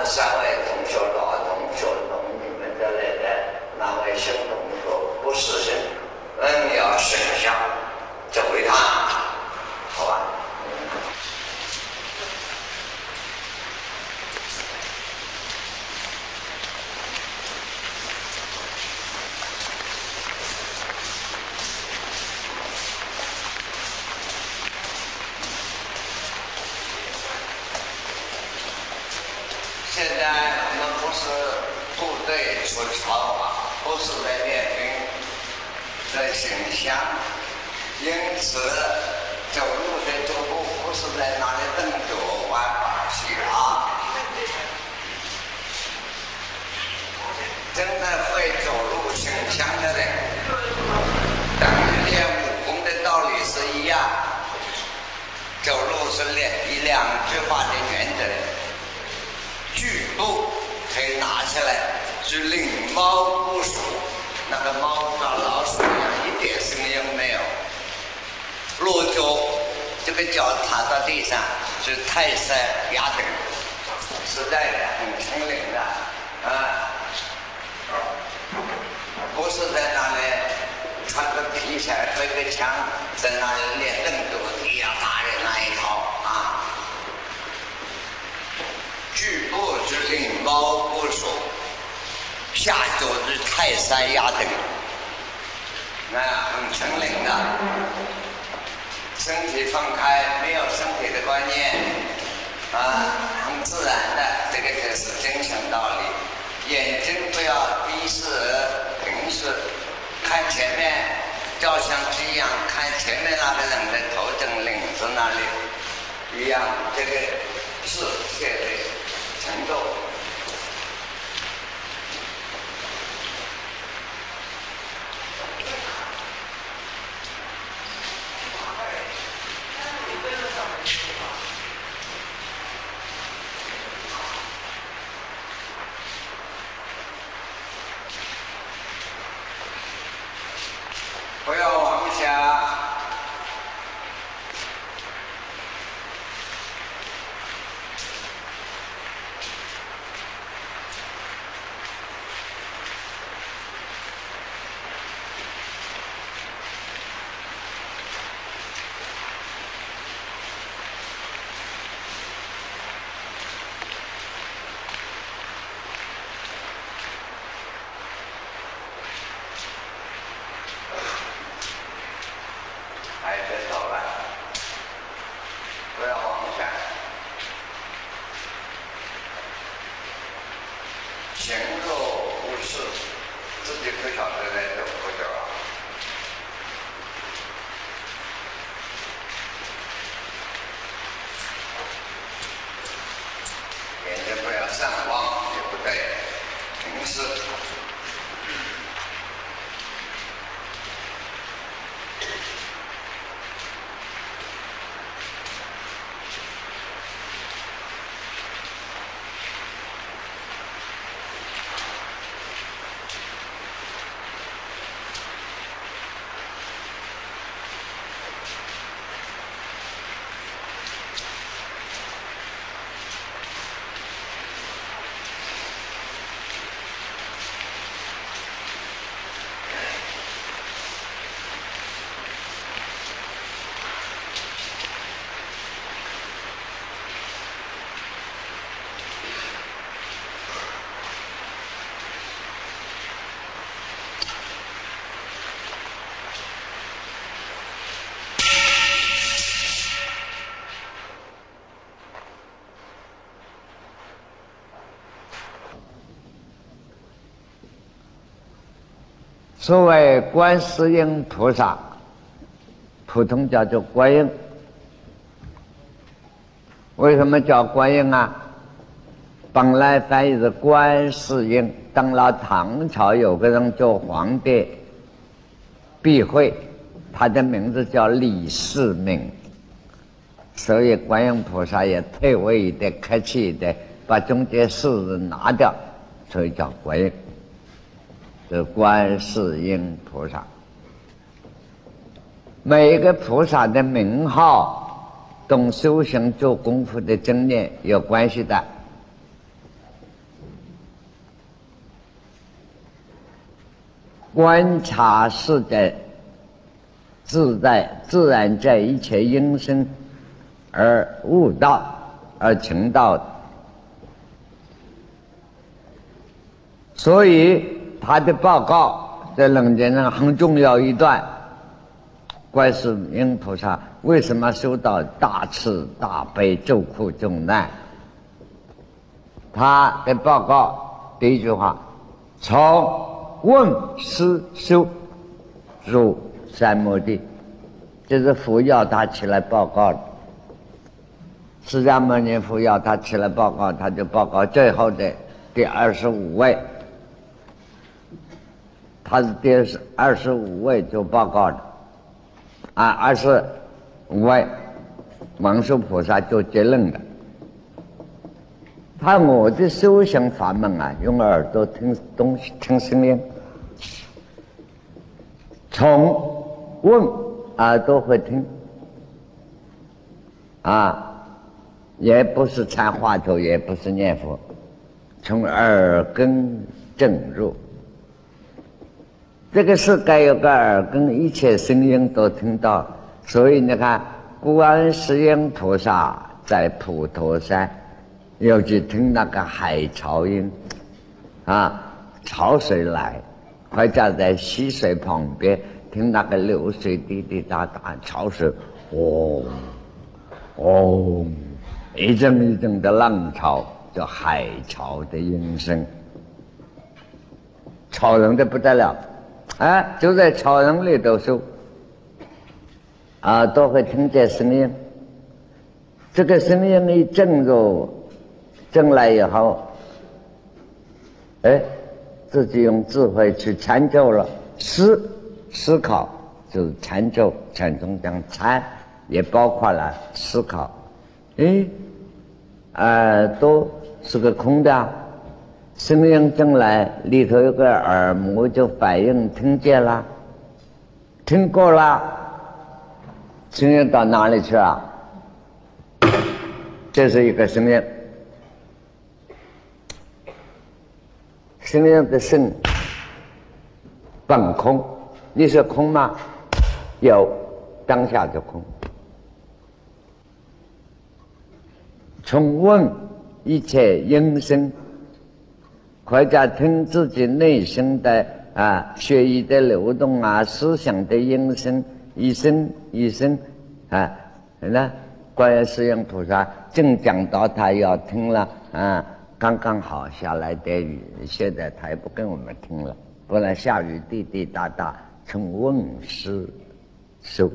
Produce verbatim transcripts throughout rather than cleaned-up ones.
三位同学、老同学同你们的来的哪位新同学不是新，嗯，你要想想这回答，好吧？现在我们不是部队出操啊，不是在练兵的形象，因此走路的脚步不是在那里蹬脚玩把戏啊。真的会走路形象的人，等于练武功的道理是一样，走路是练一两句话的原则。句步可以拿起来，是领猫不属，那个猫抓老鼠一样，一点声音没有。落脚，这个脚踏到地上是泰山压顶，实在的很轻灵的啊，不是在那里穿个皮鞋推个枪，在那里练蹬脚踢呀打人那一套啊。句步是领猫不属，下脚是泰山压顶，那很轻灵的。身体放开，没有身体的观念啊，很自然的，这个才是真诚道理。眼睛不要低视而平视，看前面，照相机一样看前面那个人的头枕领子那里一样，这个视线的程度。不要妄想，还是走了，不要妄想，行若无事，自己不晓得在走不走啊。眼睛不要上望，也不对，平视。所谓观世音菩萨，普通叫做观音。为什么叫观音啊？本来翻译是观世音，当了唐朝有个人叫皇帝避讳，他的名字叫李世民，所以观音菩萨也退位一点，客气一点，把中间“世”字拿掉，所以叫观音。是观世音菩萨。每一个菩萨的名号，跟修行做功夫的经验有关系的。 观察是在自在自然在一切因生而悟道而成道的，所以他的报告在楞严上很重要一段。观世音菩萨为什么修到大慈大悲救苦救难？他的报告第一句话，从问思修入三摩地，这是佛要他起来报告的。释迦牟尼佛要他起来报告，他就报告最后的第二十五位，他是第二十五位就报告的啊，二十五位文殊菩萨就结论的。他我的修行法门啊，用耳朵听东西，听声音，从问耳朵会听啊，也不是参话头，也不是念佛，从耳根正入。这个世界有个耳根，一切声音都听到，所以你看观世音菩萨在普陀山要去听那个海潮音啊，潮水来，或者在溪水旁边听那个流水滴滴答答，潮水嗡嗡，一阵一阵的浪潮，叫海潮的音声，吵人的不得了。哎，就在草人里头修啊，都会听见声音。这个声音一正入正来以后，哎，自己用智慧去参究了，思思考就是参究，禅宗讲参也包括了思考。哎，耳朵是个空的，声音进来里头有个耳膜就反应听见了，听过了，声音到哪里去了？这是一个声音，声音的声本空，你说空吗？有，当下就空。从问一切音声，或者听自己内心的啊血液的流动啊，思想的音声，一声一声啊，那观世音菩萨正讲到他要听了啊，刚刚好下来的雨，现在他也不跟我们听了，不然下雨滴滴答答，从问思修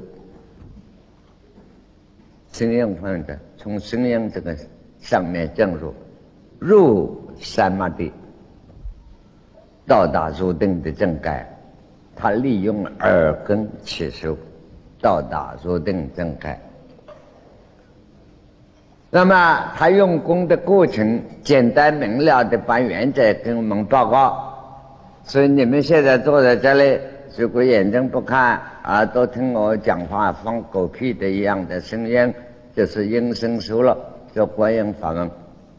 声音方面的，从声音这个上面进入入三摩地，到达入定的正盖，他利用耳根起修，到达入定正盖。那么他用功的过程，简单明了的把原则跟我们报告。所以你们现在坐在这里，如果眼睛不看，耳朵听我讲话，放狗屁的一样的声音，就是音声修了，叫观音法门。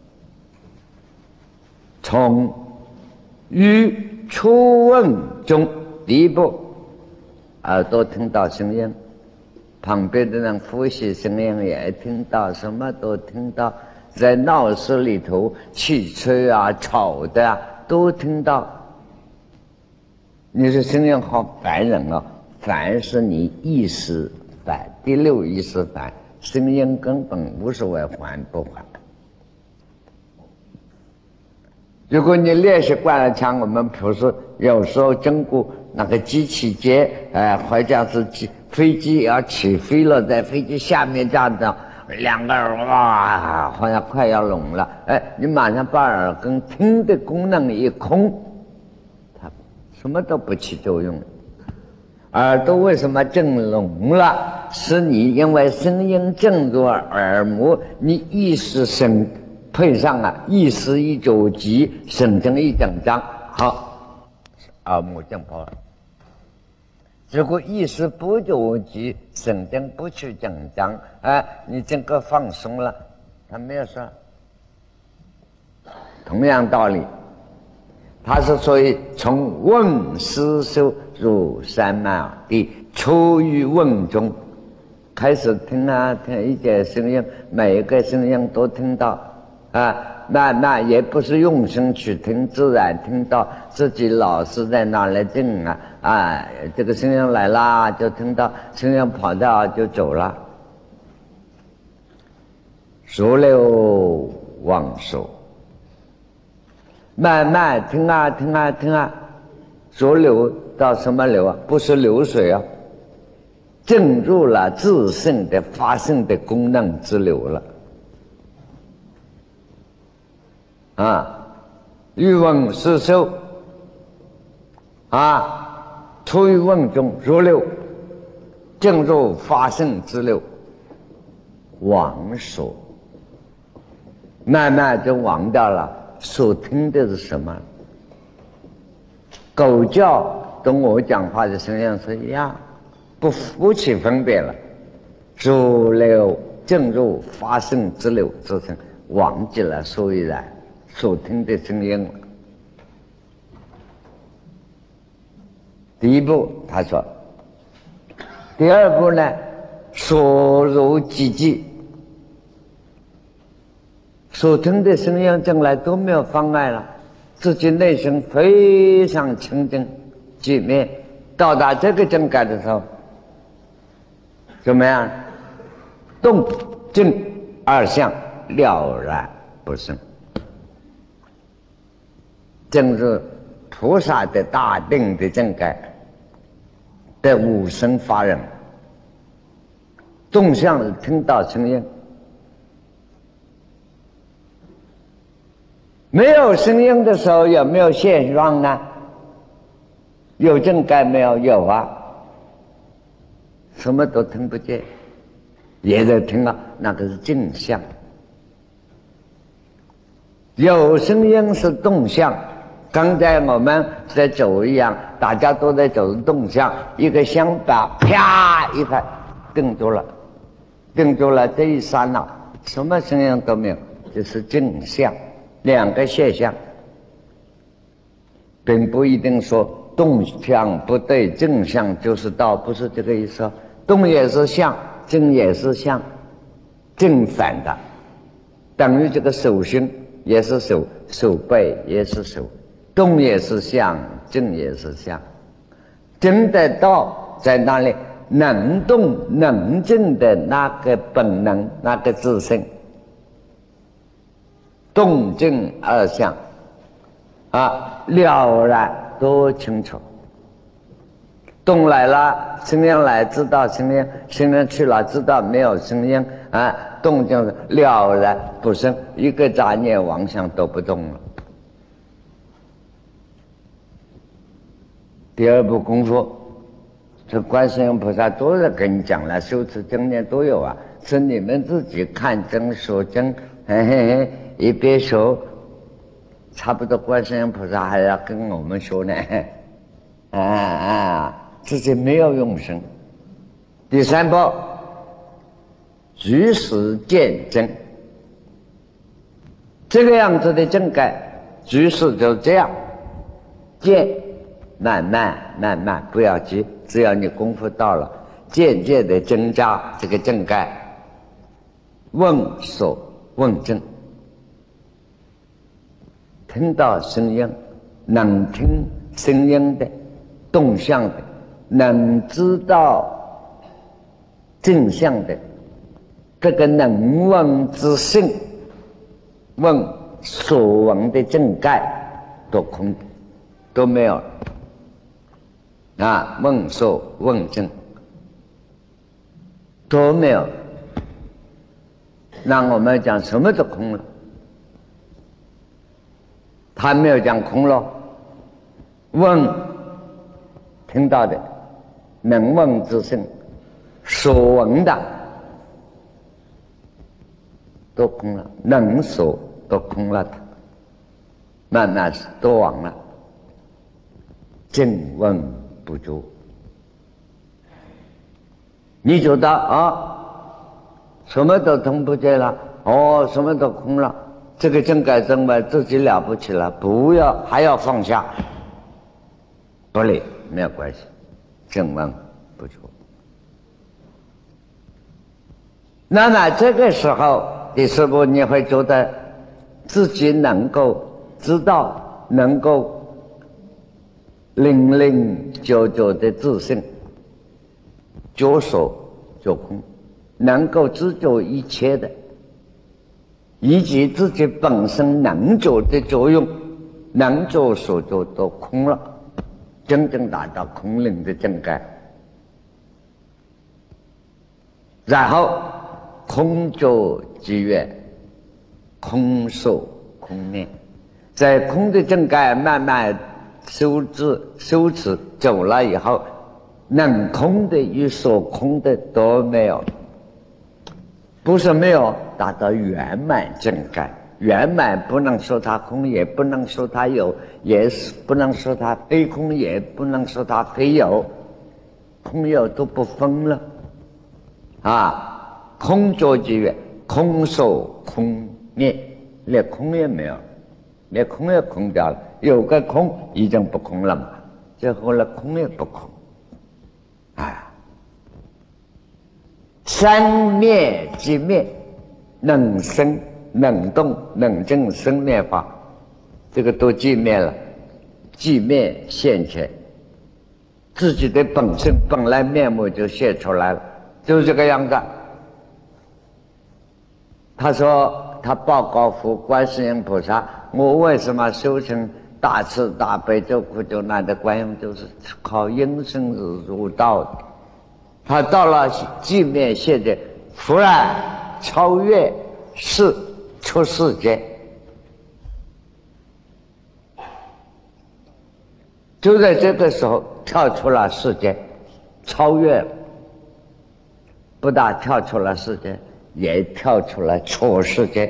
从于初问中第一步，耳朵听到声音，旁边的人呼吸声音也听到，什么都听到，在闹市里头汽车啊吵的啊都听到。你说声音好烦人啊，烦是你意识烦，第六意识烦，声音根本无所谓烦不烦。如果你练习惯了，像我们比如说有时候经过那个机器街，呃，或者是机飞机要起飞了，在飞机下面这样的两个人哇，好像快要聋了，哎，你马上把耳根听的功能一空，它什么都不起作用。耳朵为什么震聋了？是你因为声音震入耳膜，你意识神配上啊，意识一九级，神经一整张，好，耳膜震破了。如果意识不九级，神经不去紧张，哎，你整个放松了，他没有事。同样道理， 它是属于从问思受入三满耳地，处于问中，开始听啊听一些声音，每一个声音都听到啊，那那也不是用心去听，自然听到，自己老是在那里静啊啊，这个声音来啦就听到，声音跑掉就走了。熟流忘熟，慢慢听啊听啊听啊，熟流到什么流啊？不是流水啊，进入了自性的发性的功能之流了。啊，欲问是受啊，出于问中如流，进入发性之流，忘熟。慢慢就忘掉了所听的是什么。狗叫跟我讲话的声音是一样，不不起分别了，主流进入发生之流之声，忘记了所以然所听的声音了。第一步他说，第二步呢，所入寂寂，所听的声音将来都没有妨碍了，自己内心非常清净寂灭。到达这个境界的时候，怎么样？动静二相了然不生，正是菩萨的大定的境界的无生法忍。动相听到声音，没有声音的时候有没有现状呢？有境界没有？有啊，什么都听不见，也在听啊，那个是镜像。有声音是动向，刚才我们在走一样，大家都在走动向，一个香把啪一拍定住了，定住了，这一刹那什么声音都没有，就是镜像。两个现象，并不一定说动向不对，正向就是道，不是这个意思。动也是相，正也是相，正反的，等于这个手心也是手，手背也是手，动也是相，正也是相。真的道在那里，能动能静的那个本能，那个自性。动静二相啊，了然多清楚。动来了，声音来知道声音，声音去了知道没有声音啊，动静了然不生，一个杂念妄想都不动了。第二步功夫，这观世音菩萨都在跟你讲了，修持经验都有啊，是你们自己看经说经，嘿嘿嘿。一边说，差不多观世音菩萨还要跟我们说呢，啊啊，自己没有用心。第三步，如实见真，这个样子的正界，如实就这样见，慢慢慢慢不要急，只要你功夫到了，渐渐的增加这个正界，问所问正。听到声音，能听声音的动向的，能知道正向的，这个能闻之性，问所闻的正界都空，都没有啊，问所问正都没有，那我们讲什么都空了。他没有讲空了，问听到的能闻之性，所闻的都空了，能所都空了，慢慢都忘了，正闻不足。你觉得啊，什么都听不见了，哦，什么都空了， 这个正改正歪自己了不起了，不要还要放下，不理没有关系，正问不错。那么这个时候，第四步你会觉得自己能够知道，能够零零九九的自信，觉所觉空，能够知觉一切的，以及自己本身能觉的作用，能觉所觉都空了，真正达到空灵的正觉。然后空觉即悦，空受空灭，在空的正觉慢慢修治修持走了以后，能空的与所空的都没有，不是没有，达到圆满正觉。圆满不能说它空，也不能说它有，也不能说它非空，也不能说它非有，空有都不分了啊！空觉即悦，空受空灭，连空也没有，连空也空掉了，有个空已经不空了嘛，最后呢空也不空，啊，三灭即灭，能生能动能证生灭法，这个都寂灭了，寂灭现前，自己的本身本来面目就现出来了，就是这个样子。他说他报告佛观世音菩萨，我为什么修成大慈大悲救苦救难的观音，就是靠因生入道的。他到了寂灭现前，忽然超越世出世间，就在这个时候跳出了世间，超越了，不但跳出了世间，也跳出了出世间。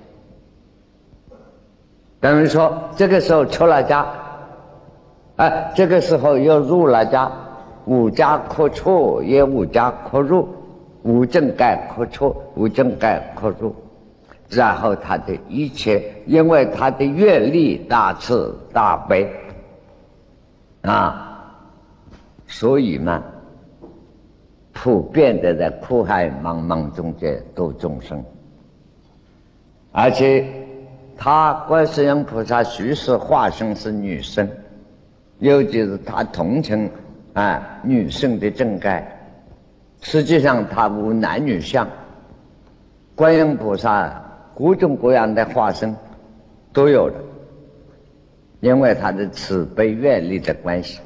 等于说这个时候出了家，哎，这个时候又入了家，无家可出，也无家可入，无正觉可出，无正觉可入。然后他的一切，因为他的阅历大慈大悲啊，所以嘛，普遍的在苦海茫茫中间度众生。而且他观世音菩萨虚实化身是女生，尤其是他同情啊女性的正觉，实际上他无男女相。观音菩萨各种各样的化身都有的，因为他的慈悲愿力的关系。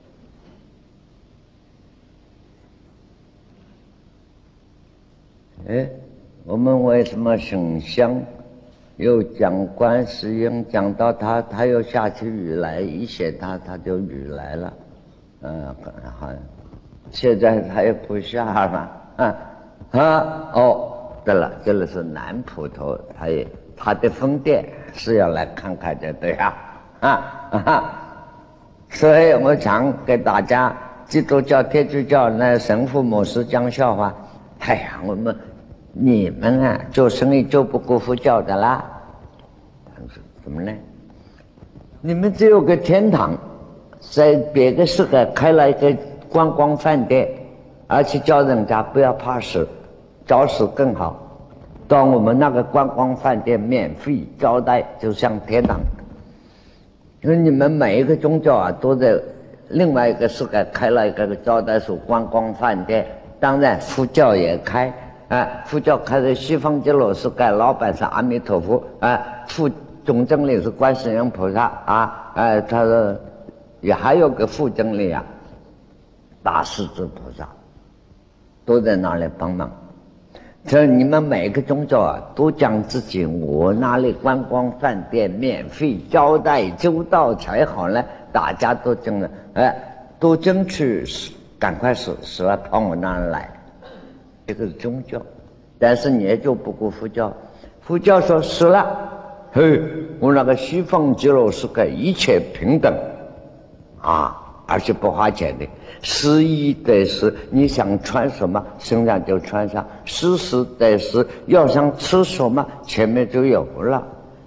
哎，我们为什么神香又讲观世音，讲到他，他又下起雨来，一写他，他就雨来了。嗯，好，现在他也不下了。啊啊哦，对了，这个是南普陀，他也他的分店是要来看看的，对呀。啊啊，所以我常给大家基督教、天主教那神父、牧师讲笑话。哎呀，我们你们啊，做生意做不过佛教的啦。他说怎么呢？你们只有个天堂，在别的世界开了一个观光饭店，而且叫人家不要怕死，早死更好。到我们那个观光饭店免费招待，就像天堂。因为你们每一个宗教啊，都在另外一个世界开了一个招待所、观光饭店。当然佛教也开啊，佛教开的西方极乐世界，老板是阿弥陀佛啊，副总经理是观世音菩萨啊，哎、啊，他的也还有个副经理啊，大势至菩萨都在那里帮忙。这你们每个宗教啊，都讲自己我那里观光饭店免费招待周到才好呢，大家都争了，哎，都争取赶快死死了跑我那儿来，这个是宗教。但是你也就不顾佛教，佛教说死了，嘿，我那个西方极乐世界一切平等啊，而且不花钱的，施衣得施，你想穿什么身上就穿上，施食得施，要想吃什么前面就有了。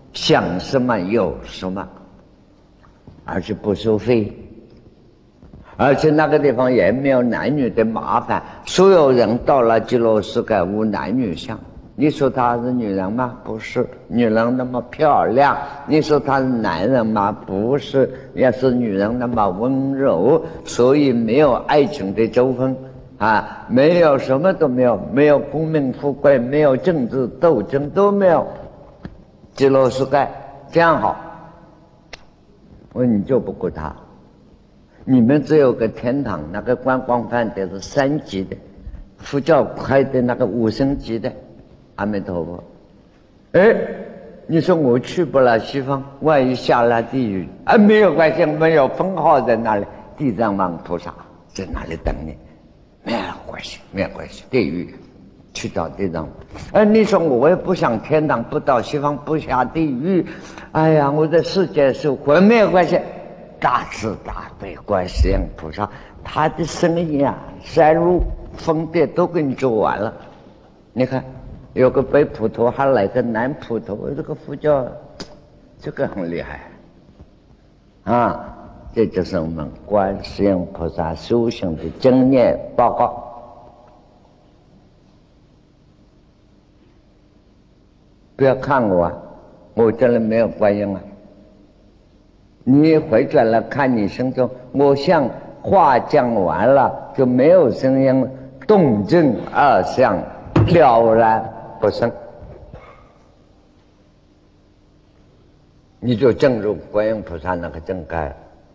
想什么有什么，而且不收费，而且那个地方也没有男女的麻烦，所有人到了极乐世界无男女相。你说她是女人吗？不是。女人那么漂亮。你说她是男人吗？不是。也是女人那么温柔，所以没有爱情的纠纷啊，没有什么都没有，没有功名富贵，没有政治斗争，都没有。极乐世界这样好，我你就不顾他。你们只有个天堂，那个观光饭店是三级的，佛教开的那个五星级的。阿弥陀佛。哎，你说我去不了西方，万一下了地狱啊，没有关系，我们有分号在那里，地藏王菩萨在那里等你，没有关系，没有关系。地狱去到地藏，哎，你说我也不想天堂，不到西方，不下地狱，哎呀，我在世界受苦，没有关系。大慈大悲观世音菩萨，他的生意啊，山路风电都给你做完了。你看，有个北普陀，还来个南普陀，这个佛教，这个很厉害啊！这就是我们观世音菩萨修行的经验报告。不要看我啊，我这里没有观音啊。你回转了看你身中，我像话讲完了就没有声音了，动静二相了然不生，你就正入观音菩萨那个正盖，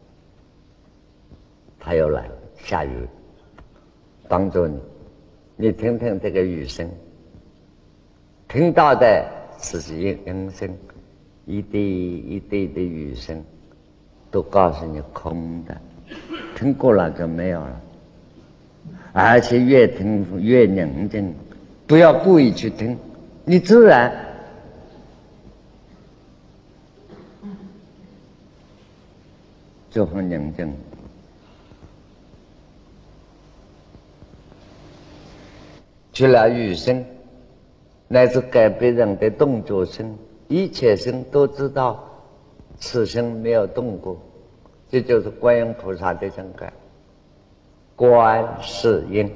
他又来了，下雨帮助你。你听听这个雨声，听到的是音音声，一滴一滴的雨声都告诉你空的，听过了就没有了，而且越听越宁静。不要故意去听，你自然就很宁静。除了语声，乃至改变人的动作声，一切声都知道此生没有动过，这就是观音菩萨的正感。观世音，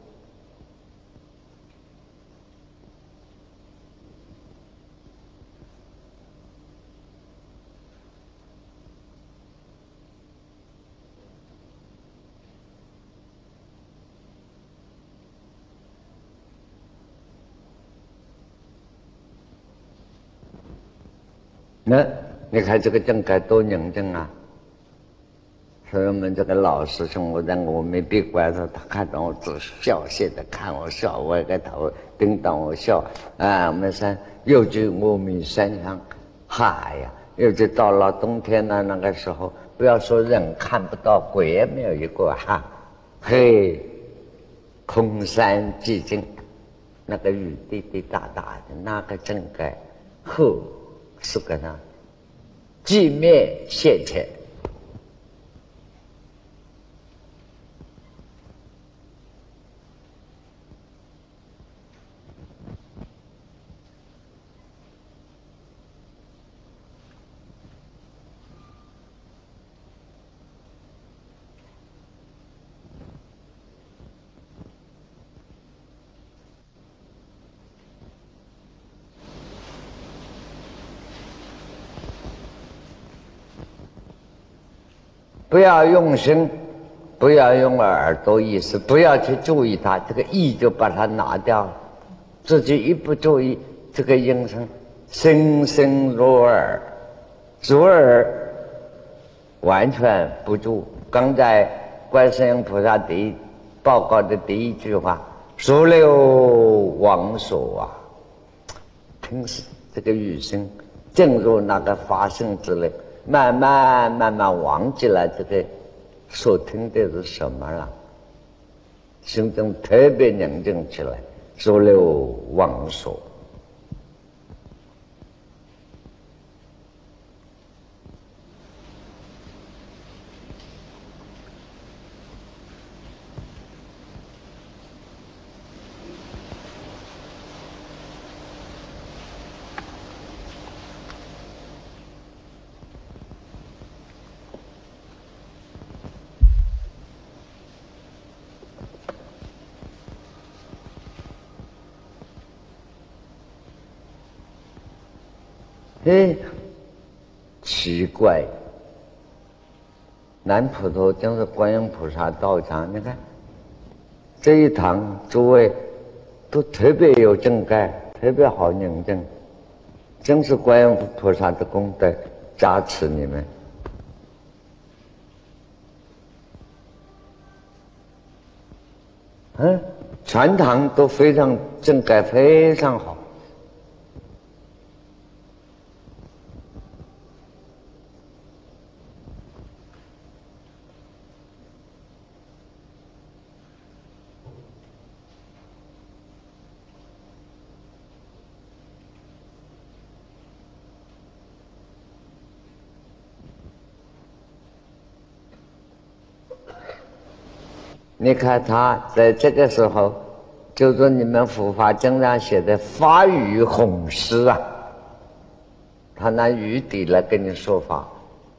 那你看这个正感多宁静啊！所以我们这个老师兄，我在我没闭关的时候，他看到我只笑谢的看我笑，我也个头盯到我笑啊！我们说又去阿弥山上，嗨呀！又去到了冬天呢，那个时候不要说人看不到，鬼也没有一个哈，嘿，空山寂静，那个雨滴滴答答的，那个正感，呵，是个呢，寂灭现前。不要用心，不要用耳朵意识，不要去注意它，这个意就把它拿掉了。自己一不注意，这个音声声声入耳，入耳完全不住。刚才观世音菩萨第一报告的第一句话，如流往所啊，听这个语声进入那个发声之内，慢慢慢慢忘记了这个所听的是什么了，心中特别宁静起来，如流往所。 哎，奇怪，南普陀就是观音菩萨道场，你看这一堂诸位都特别有正盖，特别好宁静，正是观音菩萨的功德加持你们。嗯，全堂都非常正盖，非常好。你看他在这个时候，就是你们佛法经上写的法语弘誓啊，他拿语底来跟你说法。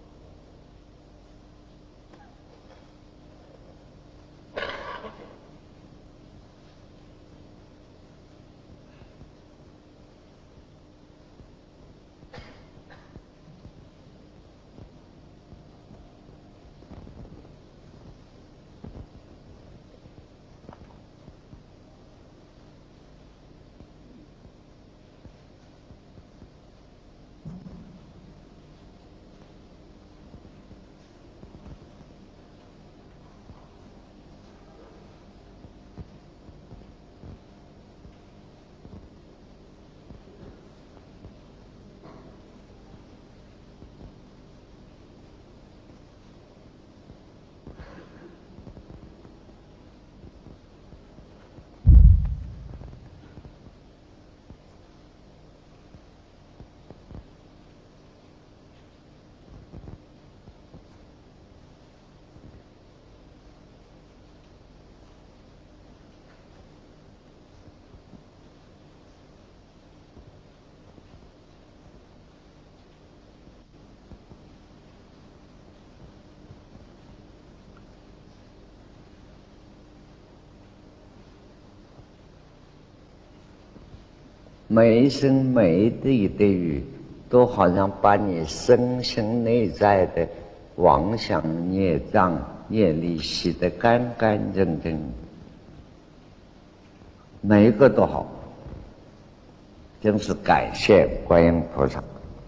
每一声每一滴的语，都好像把你身心内在的妄想孽障业力洗得干干净净，每一个都好，真是感谢观音菩萨。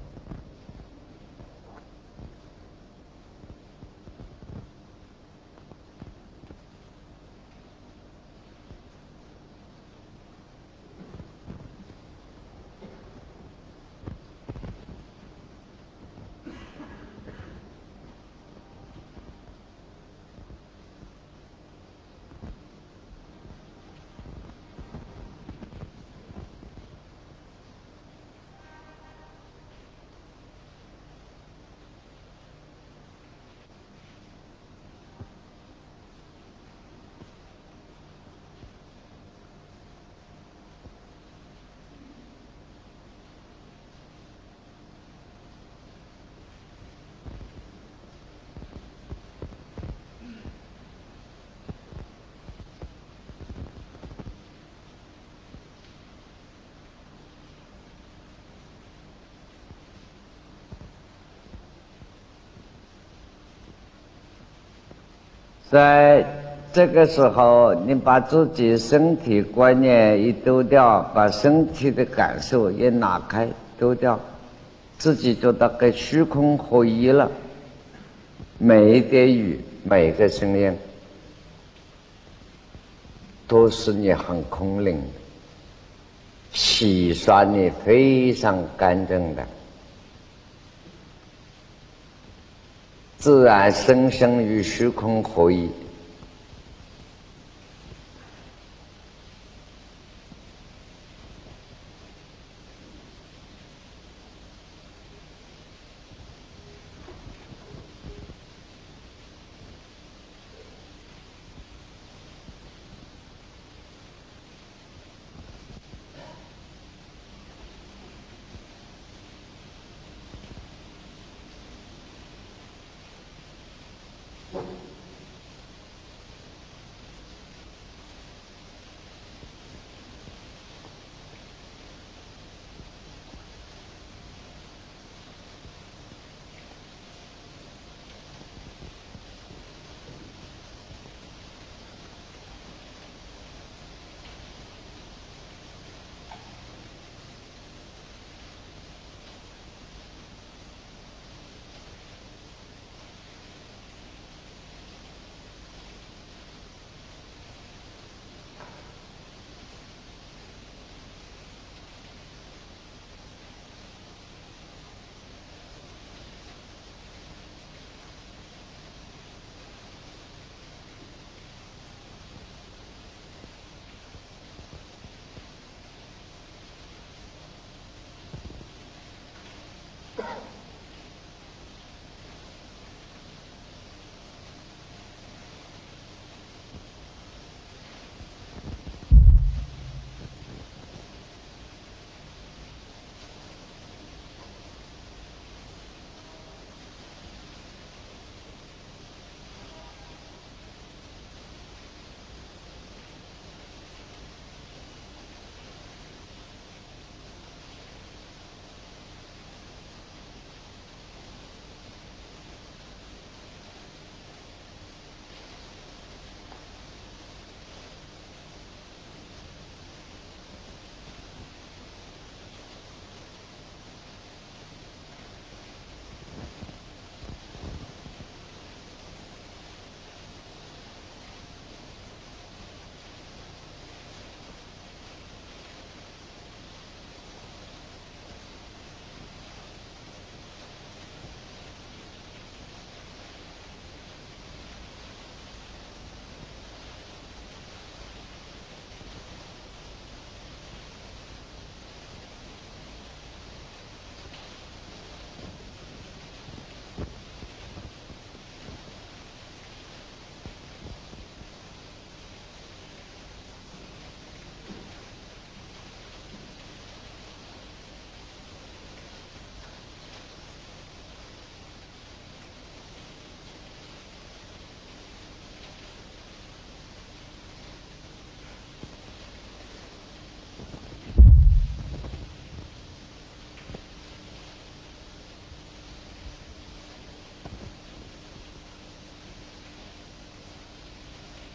在这个时候，你把自己身体观念一丢掉，把身体的感受也拿开丢掉，自己就大概虚空合一了。每一点语，每一个声音，都是你很空灵的，洗刷你非常干净的，自然生生与虚空合一。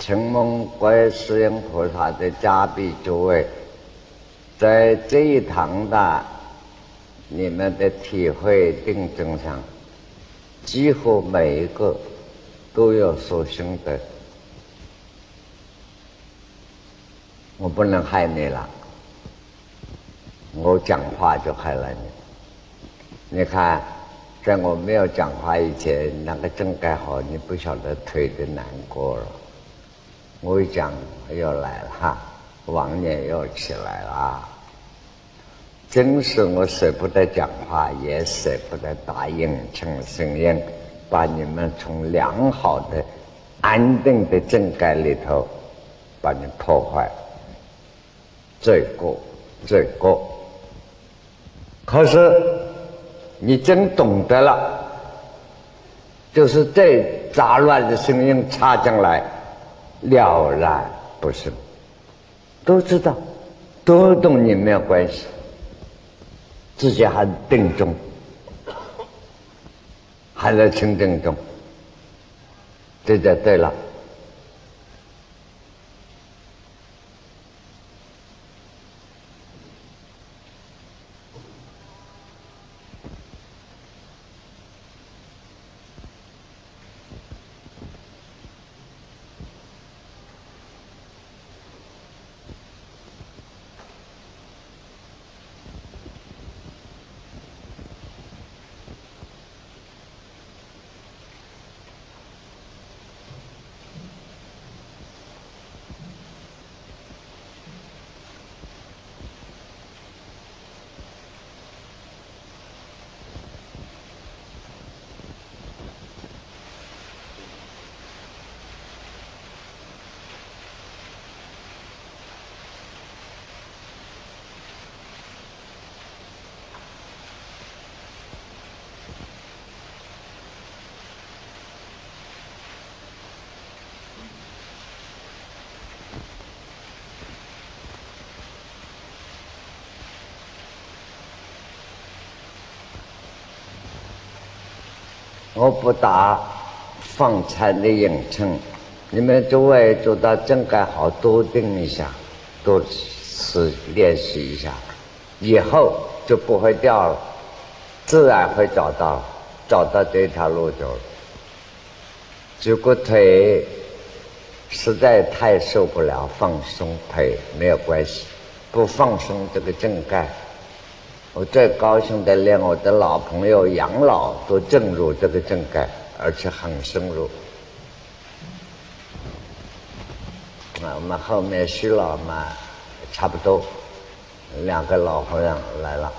请蒙观世音菩萨的加庇诸位，在这一堂的你们的体会定证上，几乎每一个都有所心得。我不能害你了，我讲话就害了你。你看，在我没有讲话以前，那个正盖好，你不晓得腿的难过了。我一讲又来了哈，妄念又起来了。真是我舍不得讲话，也舍不得答应请声音，把你们从良好的安定的正盖里头把你破坏，罪过罪过。可是你真懂得了，就是这杂乱的声音插进来，了然不生，都知道，都懂你没有关系，自己还定中，还在清净中，这就对了。我不打放禅的影称，你们诸位做到正盖好，多定一下，多是练习一下，以后就不会掉了，自然会找到，找到这条路走了。如果腿实在太受不了，放松腿没有关系，不放松这个正盖。我最高兴的，连我的老朋友养老都正入这个正盖，而且很深入。啊，我们后面徐老嘛，差不多，两个老和尚来了。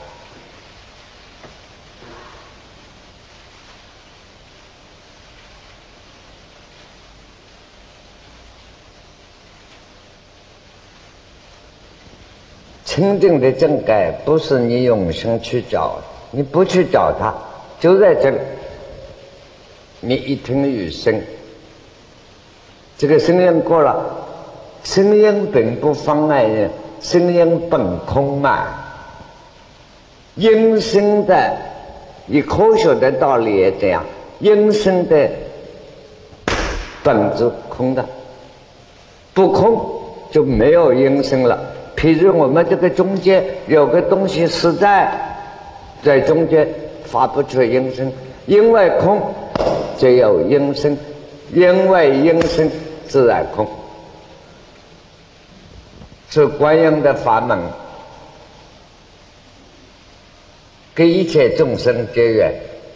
清净的正盖不是你用心去找，你不去找它，就在这里。你一听语声，这个声音过了，声音并不妨碍人，声音本空嘛。音声的，以科学的道理也这样，音声的本质空的，不空就没有音声了。譬如我们这个中间有个东西实在在中间发不出音声，因为空就有音声，因为音声自然空，是观音的法门，跟一切众生结缘。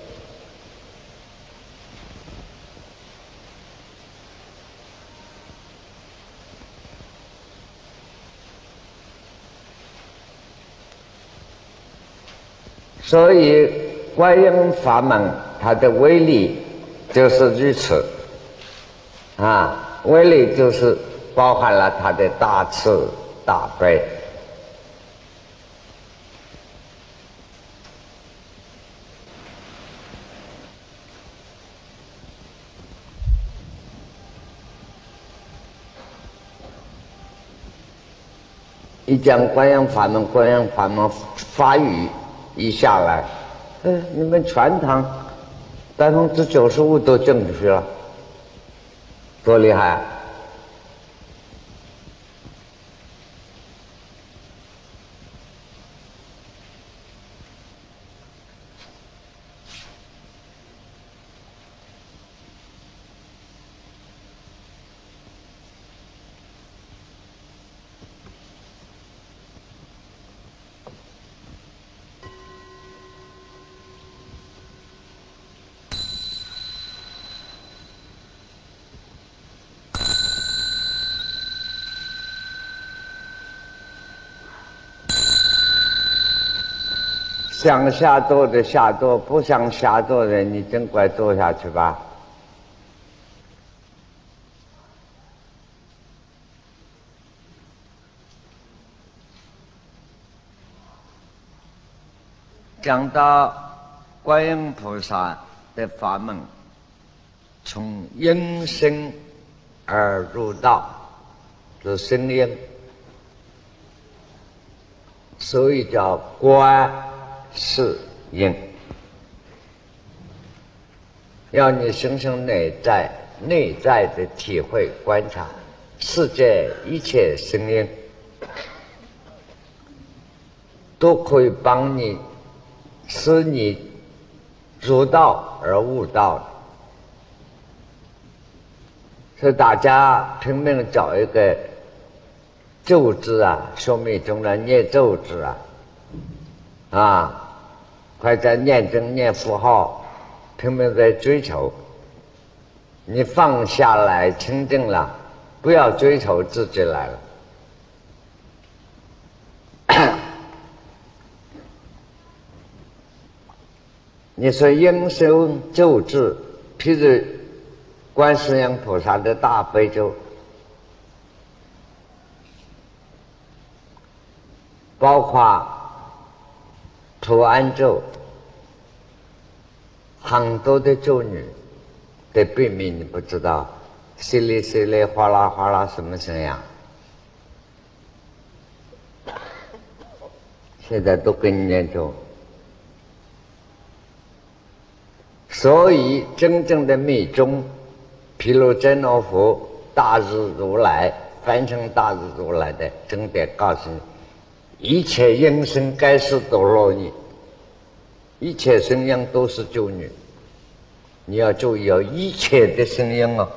所以观音法门它的威力就是如此啊，威力就是包含了它的大慈大悲。一讲观音法门，观音法门发语一下来，哎，你们全堂百分之九十五都正确了，多厉害啊！ 想下堕的下堕，不想下堕的你真乖坐下去吧。讲到观音菩萨的法门，从因声而入道，是声音，所以叫观世音。要你深深内在内在的体会观察世界一切声音，都可以帮你使你入道而悟道。所以大家拼命找一个咒字啊，说明中的念咒字啊，啊，或者念经念符号，拼命在追求。你放下来清净了，不要追求自己来了。你说应声咒字，譬如观世音菩萨的大悲咒，包括普安咒，很多的咒语的秘密你不知道，淅沥淅沥，哗啦哗啦，什么声音？现在都跟你念咒。所以真正的密宗，譬如真如佛大日如来翻成大日如来的正典告诉你，一切音声该是陀罗尼，一切声音都是咒语。你要注意哦，一切的声音哦，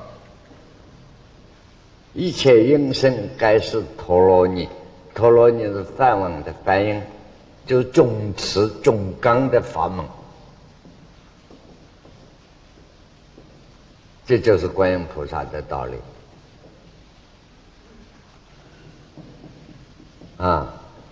一切音声该是陀罗尼，陀罗尼是梵文的翻音，就是总持总纲的法门。这就是观音菩萨的道理啊！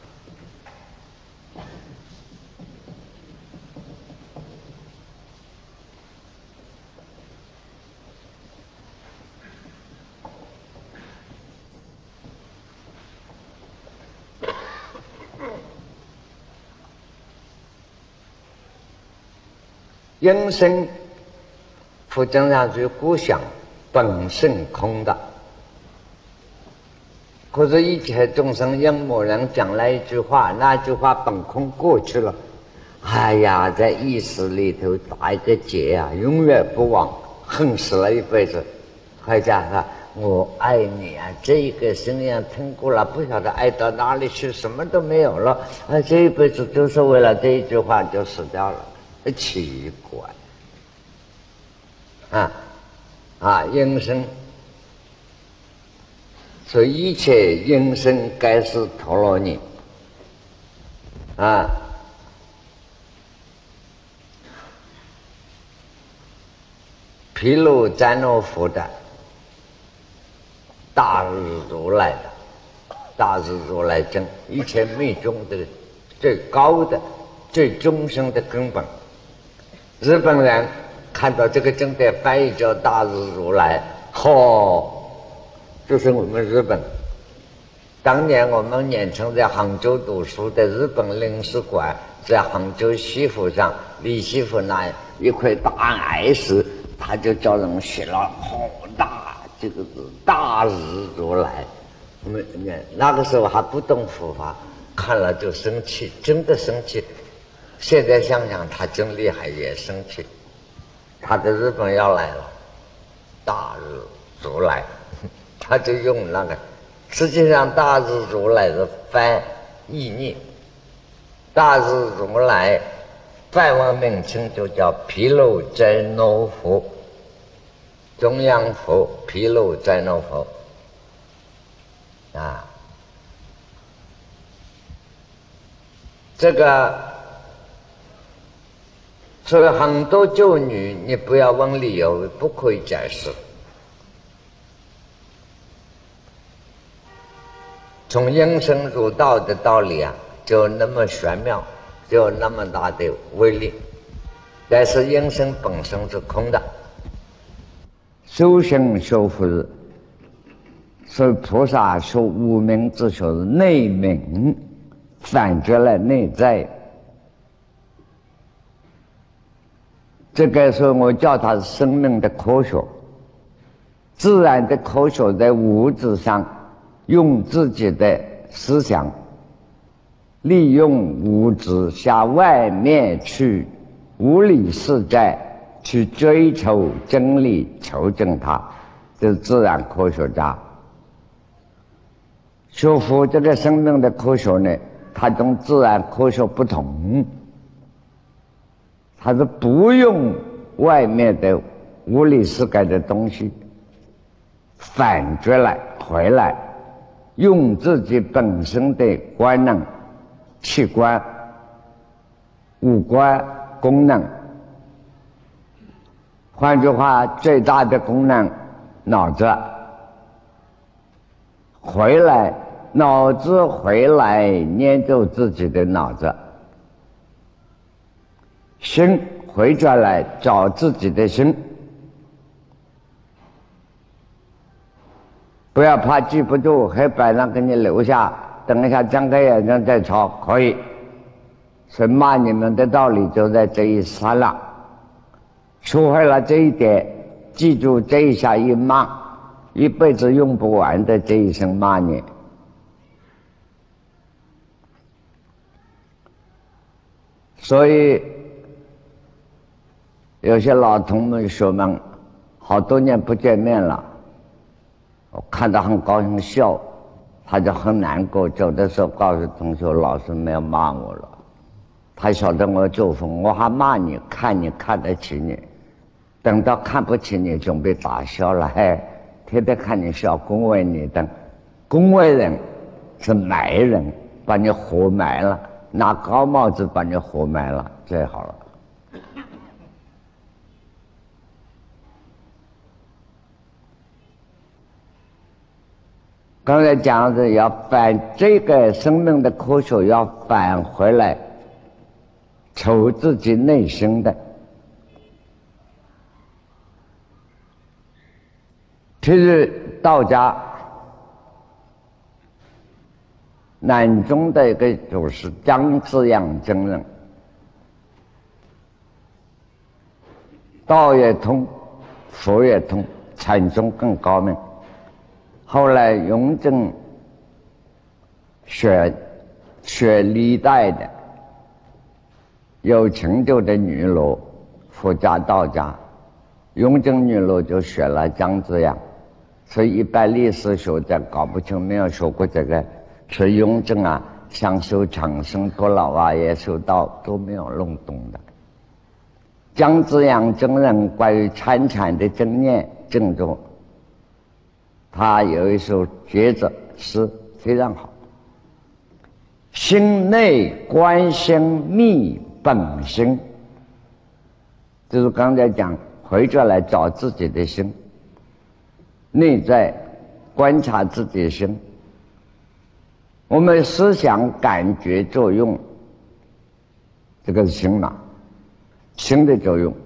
音声佛经上是故想本性空的，可是一切众生因某人讲了一句话，那句话本空过去了，哎呀，在意识里头打一个结啊，永远不忘，恨死了一辈子。回家说我爱你啊，这个声音听过了，不晓得爱到哪里去，什么都没有了，啊，这一辈子就是为了这一句话就死掉了，奇怪。啊啊！音声，所以一切音声该是陀罗尼啊。毗卢遮那佛的大日如来的大日如来经，一切密宗的最高的、最终生的根本。日本人看到这个经典翻译叫大日如来，哦，就是我们日本。当年我们年轻在杭州读书的日本领事馆，在杭州西湖上，李西湖那一块大矮石，他就叫人写了好大这个字大日如来。我们那个时候还不懂佛法，看了就生气，真的生气。现在想想他真厉害，也生气。他的日本要来了，大日如来，他就用那个，实际上大日如来是翻译念，大日如来梵文名称就叫毗卢遮那佛，中央佛毗卢遮那佛啊，这个。所以很多咒语你不要问理由，不可以解释。从因声入道的道理啊，就那么玄妙。 就有那么大的威力。但是因身本身是空的，修行修福是，所以菩萨说无名之学是内明，反觉了内在。这个时候我叫它是生命的科学，自然的科学在物质上用自己的思想，利用物质向外面去无理实在去追求真理，求证它，这是自然科学家。学佛这个生命的科学呢，它跟自然科学不同，它是不用外面的无理世界的东西，反过来回来用自己本身的官能、器官、五官功能。换句话，最大的功能脑子回来，脑子回来研究自己的脑子，心回转来找自己的心。不要怕记不住，黑板上给你留下，等一下睁开眼睛再抄，可以。所以骂你们的道理就在这一刹那，学会了这一点，记住这一下一骂，一辈子用不完的这一声骂你。所以有些老同学们好多年不见面了，我看到很高兴笑，他就很难过，走的时候告诉同学，老师没有骂我了。他晓得我作风，我还骂你，看你看得起你，等到看不起你准备打消了，嘿，天天看你笑，恭维你的，恭维人是埋人，把你活埋了，拿高帽子把你活埋了，最好了。刚才讲的要反这个生命的科学，要返回来求自己内心的。其实道家南宗的一个祖师姜子牙真人，道也通，佛也通，禅宗更高明。后来雍正选选历代的有成就的女罗，佛家道家，雍正女罗就选了姜子牙，所以一般历史学者搞不清，没有学过这个，所以雍正啊想修长生不老啊，也修道都没有弄懂的。姜子牙真人关于参禅的正念正坐，他有一首绝子诗非常好，心内观心觅本心，就是刚才讲回转来找自己的心，内在观察自己的心。我们思想感觉作用，这个是心嘛，心的作用。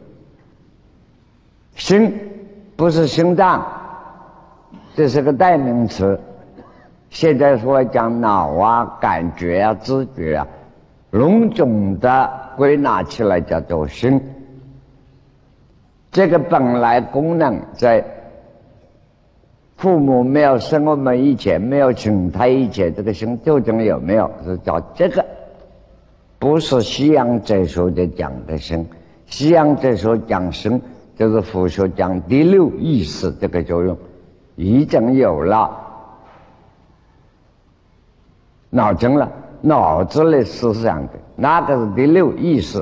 心不是心脏，这是个代名词。现在说讲脑啊、感觉啊、知觉啊，笼统的归纳起来叫做心。这个本来功能在父母没有生我们以前，没有请他以前，这个心究竟有没有，是叫这个，不是西洋哲学的讲的心。西洋哲学讲心，就是佛学讲第六意识这个作用，已经有了脑筋了，脑子里思想的那个是第六意识，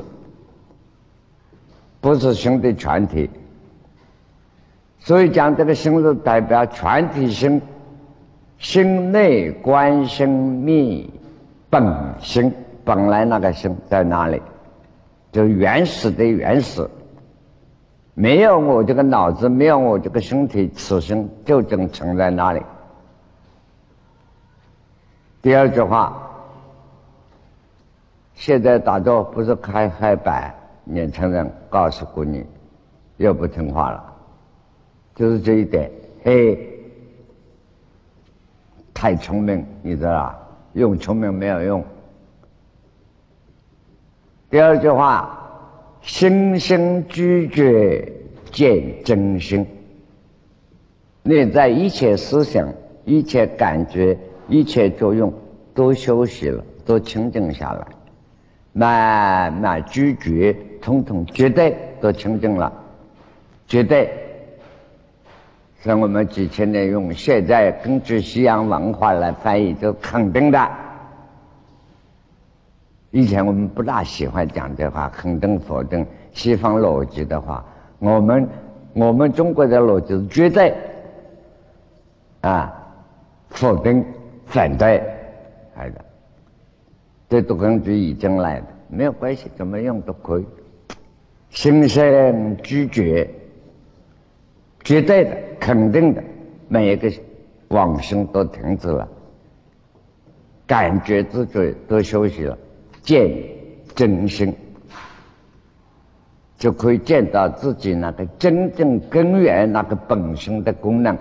不是心的全体。所以讲这个心是代表全体心，心内观心觅本心，本来那个心在哪里？就原始的原始，没有我这个脑子，没有我这个身体，此心究竟存在哪里？第二句话， 现在打坐不是开黑板，年轻人告诉过你，又不听话了，就是这一点。嘿，太聪明，你知道，用聪明没有用。第二句话，心生拒绝见真心。你在一切思想、一切感觉、一切作用都休息了，都清静下来，慢慢拒绝，统统绝对都清静了，绝对。像我们几千年用现在根据西洋文化来翻译，就肯定的。以前我们不大喜欢讲这话，肯定否定西方逻辑的话，我们我们中国的逻辑是绝对啊，否定反对来的，这都根据已经来的，没有关系，怎么用都可以。心生拒绝，绝对的肯定的，每一个妄心都停止了，感觉自觉都休息了，见真心，就可以见到自己那个真正根源那个本身的功能。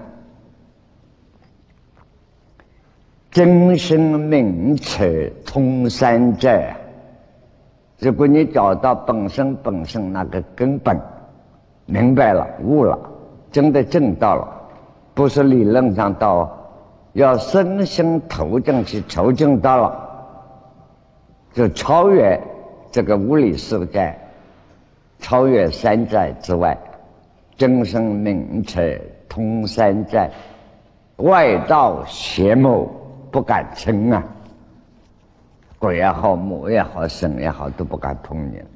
真心明彻通三者，如果你找到本身本身那个根本，明白了悟了，真的证到了，不是理论上到，要身心投证去求证到了，就超越这个物理世界，超越三界之外，真心明彻通三界，外道邪魔不敢称啊，鬼也好，魔也好，神也好，都不敢碰你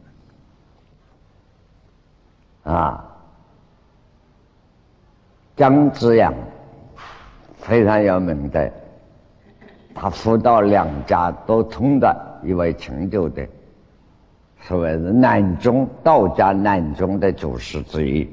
啊。姜子牙非常有名的，他辅导两家都通的一位成就的，所谓是南宗道家南宗的祖师之一。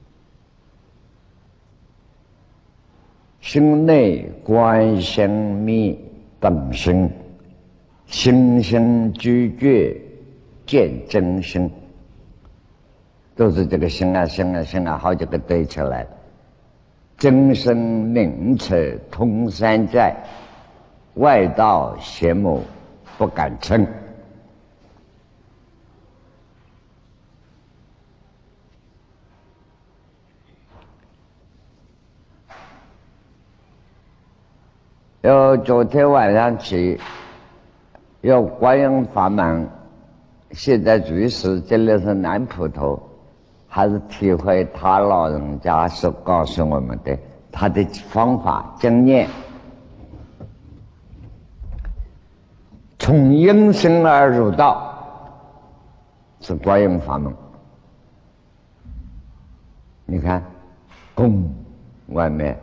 心内观心灭本心，心生拒绝见真心，都是这个心啊心啊心啊好几个对起来，真心明彻通三界，外道邪魔不敢称。由昨天晚上起，有观音法门，现在居士这里是南普陀，还是体会他老人家所告诉我们的他的方法经验，从因生而入道，是观音法门。你看，嘣，外面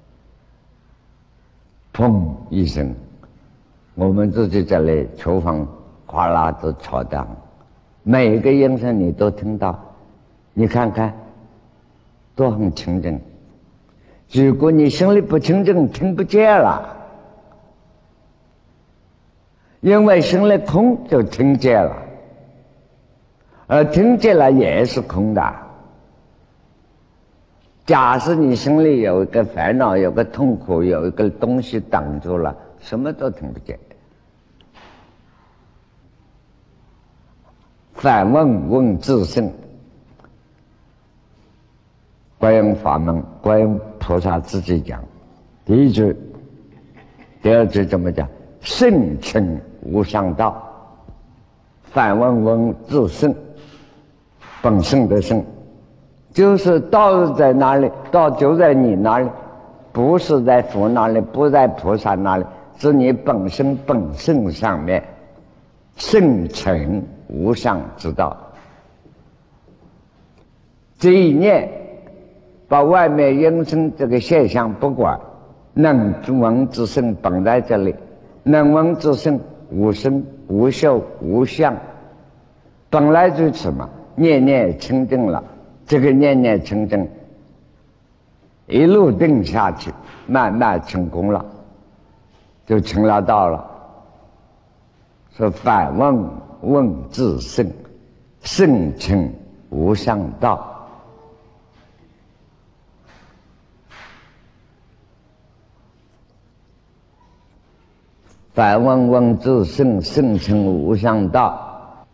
砰一声，我们自己这里厨房哗啦都吵荡，每一个音声你都听到，你看看都很清净。如果你心里不清净，听不见了，因为心里空就听见了，而听见了也是空的。假使你心里有一个烦恼，有个痛苦，有一个东西挡住了，什么都听不见。反问问自性，观音法门，观音菩萨自己讲，第一句，第二句怎么讲？圣称无上道，反问问自性，本性的性。就是道在哪里，道就在你那里，不是在佛那里，不在菩萨那里，是你本身本性上面圣成无上之道。这一念把外面因生这个现象不管，能闻之性本在这里，能闻之性无声无嗅无相，本来就此嘛，念念清净了，这个念念清净一路定下去，慢慢成功了，就成了道了。说反问问自圣，圣称无上道。反问问自圣，圣称无上道。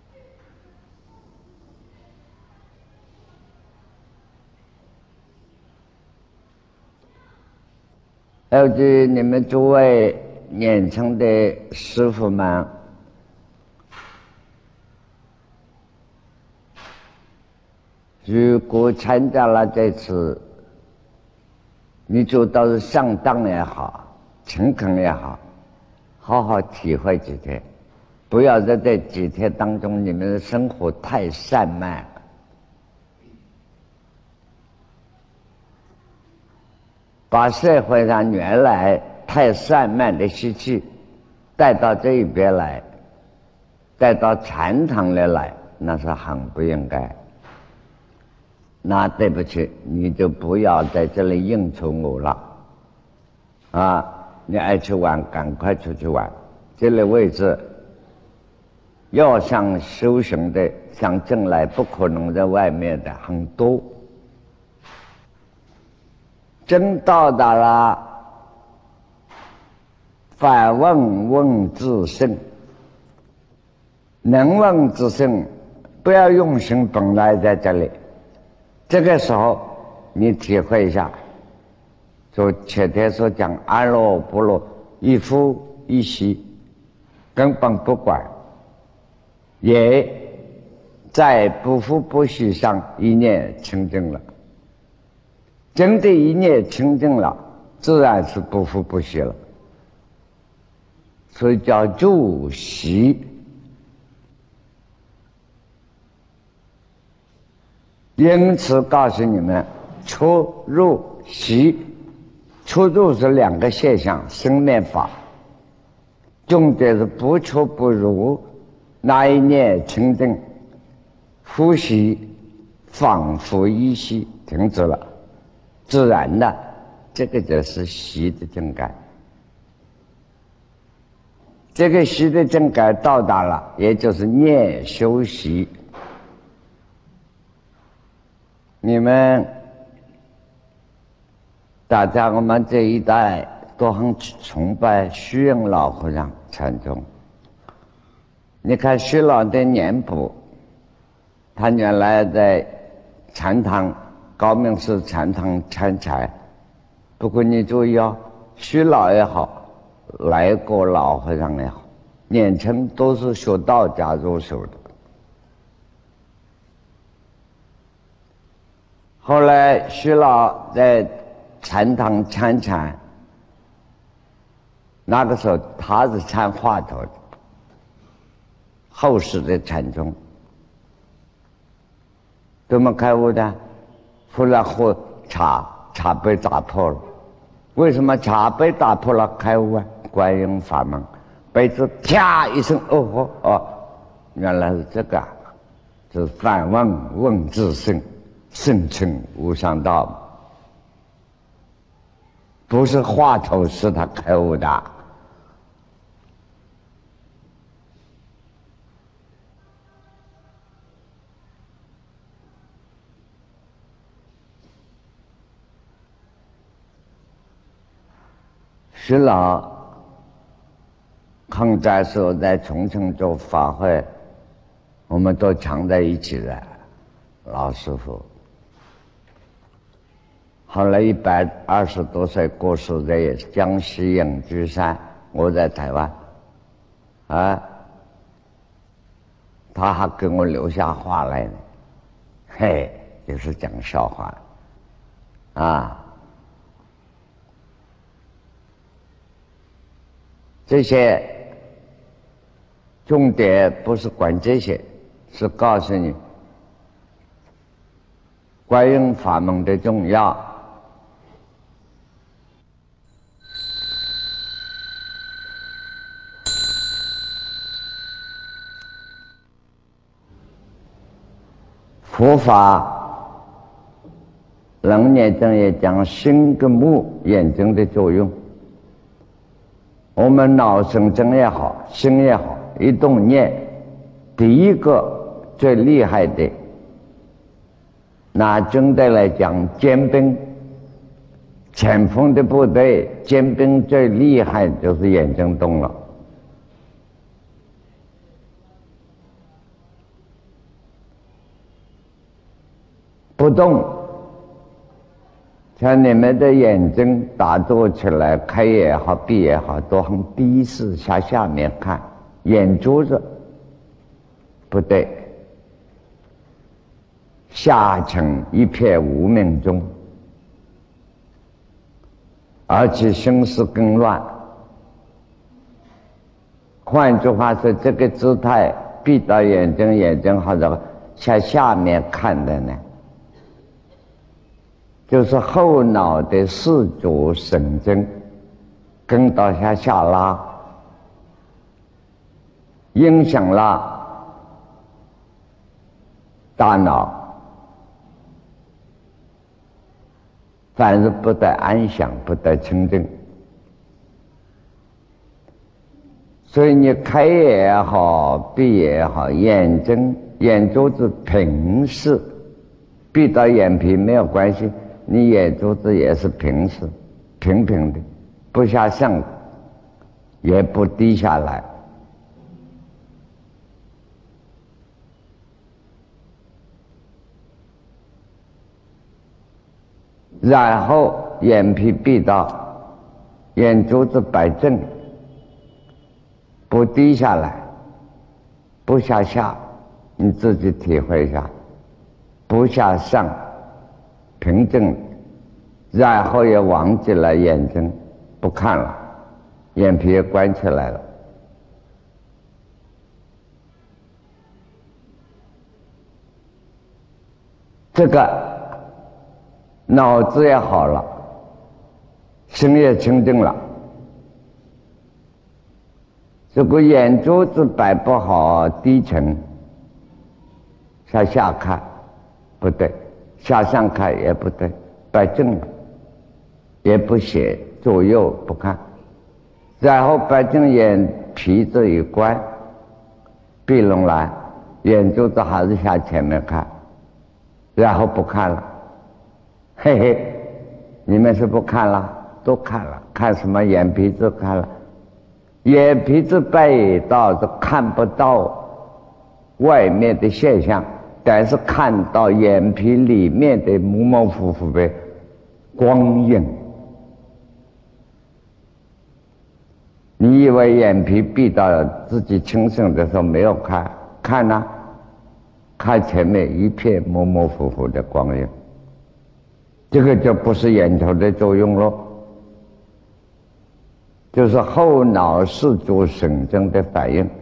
尤其你们诸位年轻的师父们，如果参加了这次，你就到是上当也好，诚恳也好，好好体会几天，不要在这几天当中你们的生活太散漫了，把社会上原来太散漫的习气带到这一边来，带到禅堂里来，那是很不应该。那对不起，你就不要在这里应酬我了啊！你爱去玩，赶快出去玩。这类位置要想修行的，想进来不可能在外面的很多。真到达了，反问问自圣，能问自圣，不要用心本来在这里。这个时候你体会一下，就前天所讲安乐不乐，一呼一吸根本不管，也在不呼不吸上一念清净了。真的一念清净了，自然是不呼不吸了，所以叫住息。因此告诉你们，出入息，出入是两个现象，生灭法，重点是不出不入，那一念清净，呼吸仿佛一息停止了，自然的，这个就是息的正感。这个息的正感到达了，也就是念修习。你们大家我们这一代都很崇拜虚云老和尚禅宗。你看虚老的年谱，他原来在禅堂高明寺禅堂参禅，不过你注意哦，虚老也好，来过老和尚也好，年轻都是学道家入手的。后来徐老在禅堂参禅，那个时候他是参话头的，后世的禅宗怎么开悟的？后来喝茶，茶杯打破了。为什么茶杯打破了开悟啊？观音法门，杯子啪一声，哦吼哦，原来是这个啊，是反问问自圣，圣称无上道，不是话头使他开悟的。徐老抗战时候在重庆做法会，我们都常在一起的，老师傅。后来一百二十多岁过世的也是江西隐居山，我在台湾，啊，他还给我留下话来呢，嘿，就是讲笑话，啊。这些重点不是管这些，是告诉你观音法门的重要。佛法楞严经也讲心跟目眼睛的作用。我们脑神经也好，心也好，一动念， 第一个最厉害的，拿军队来讲，尖兵、前锋的部队，尖兵最厉害就是眼睛动了。不动，像你们的眼睛打坐起来，开也好，闭也好，都很低视向下面看，眼珠子不对，下沉一片无名中，而且心思更乱。换句话说，这个姿态闭到眼睛，眼睛或者向下面看的呢，就是后脑的四主神经跟到向下拉，影响了大脑，凡是不得安详，不得清净。所以你开眼也好，闭眼也好，眼睛眼珠子平视，闭到眼皮没有关系，你眼珠子也是平视，平平的，不下上，也不低下来。然后眼皮闭到，眼珠子摆正，不低下来，不下下，你自己体会一下，不下上，平正，然后也忘记了眼睛，不看了，眼皮也关起来了。这个脑子也好了，心也清净了。如果眼珠子摆不好，低沉，向下看不对，向上看也不对，摆正了也不斜，左右不看，然后摆正眼皮子一关，闭拢来，眼珠子还是向前面看，然后不看了。嘿嘿，你们是不看了？都看了，看什么？眼皮子看了，眼皮子摆到是看不到外面的现象，但是看到眼皮里面的模模糊糊的光影。你以为眼皮闭到自己清醒的时候没有看？看啊，看前面一片模模糊糊的光影。这个就不是眼球的作用咯，就是后脑四主神经的反应。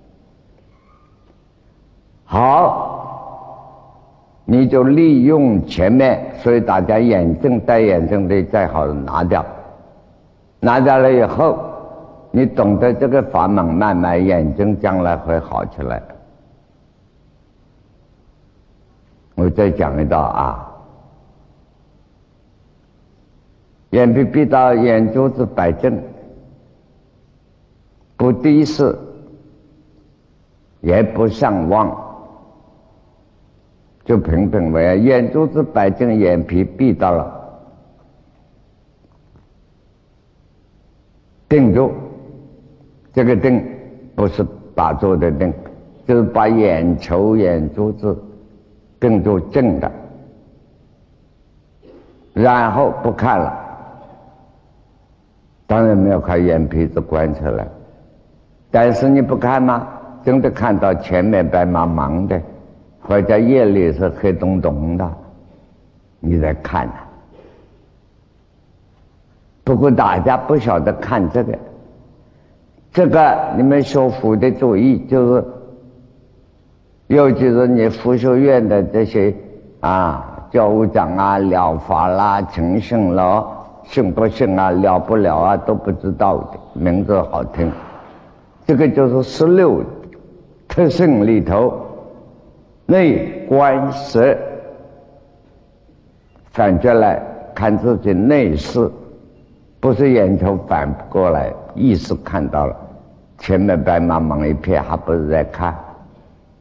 好，你就利用前面，所以大家眼镜戴眼镜的最好拿掉，拿掉了以后，你懂得这个法门，慢慢眼睛将来会好起来。我再讲一道啊。眼皮闭到，眼珠子摆正，不低视，也不上望，就平平为安。眼珠子摆正，眼皮闭到了，定住。这个定不是打坐的定，就是把眼球、眼珠子定住正的，然后不看了。当然没有看，眼皮子关起来，但是你不看吗？真的看到前面白茫茫的，或者夜里是黑洞洞的，你在看啊。不过大家不晓得看这个，这个你们学佛的注意，就是尤其是你佛学院的这些啊教务长啊、了法啦、情信啦。信不信啊，了不了啊，都不知道的，名字好听。这个就是十六特性里头内观十，反过来看自己内视，不是眼球反过来，意识看到了前面白茫茫一片，还不是在看，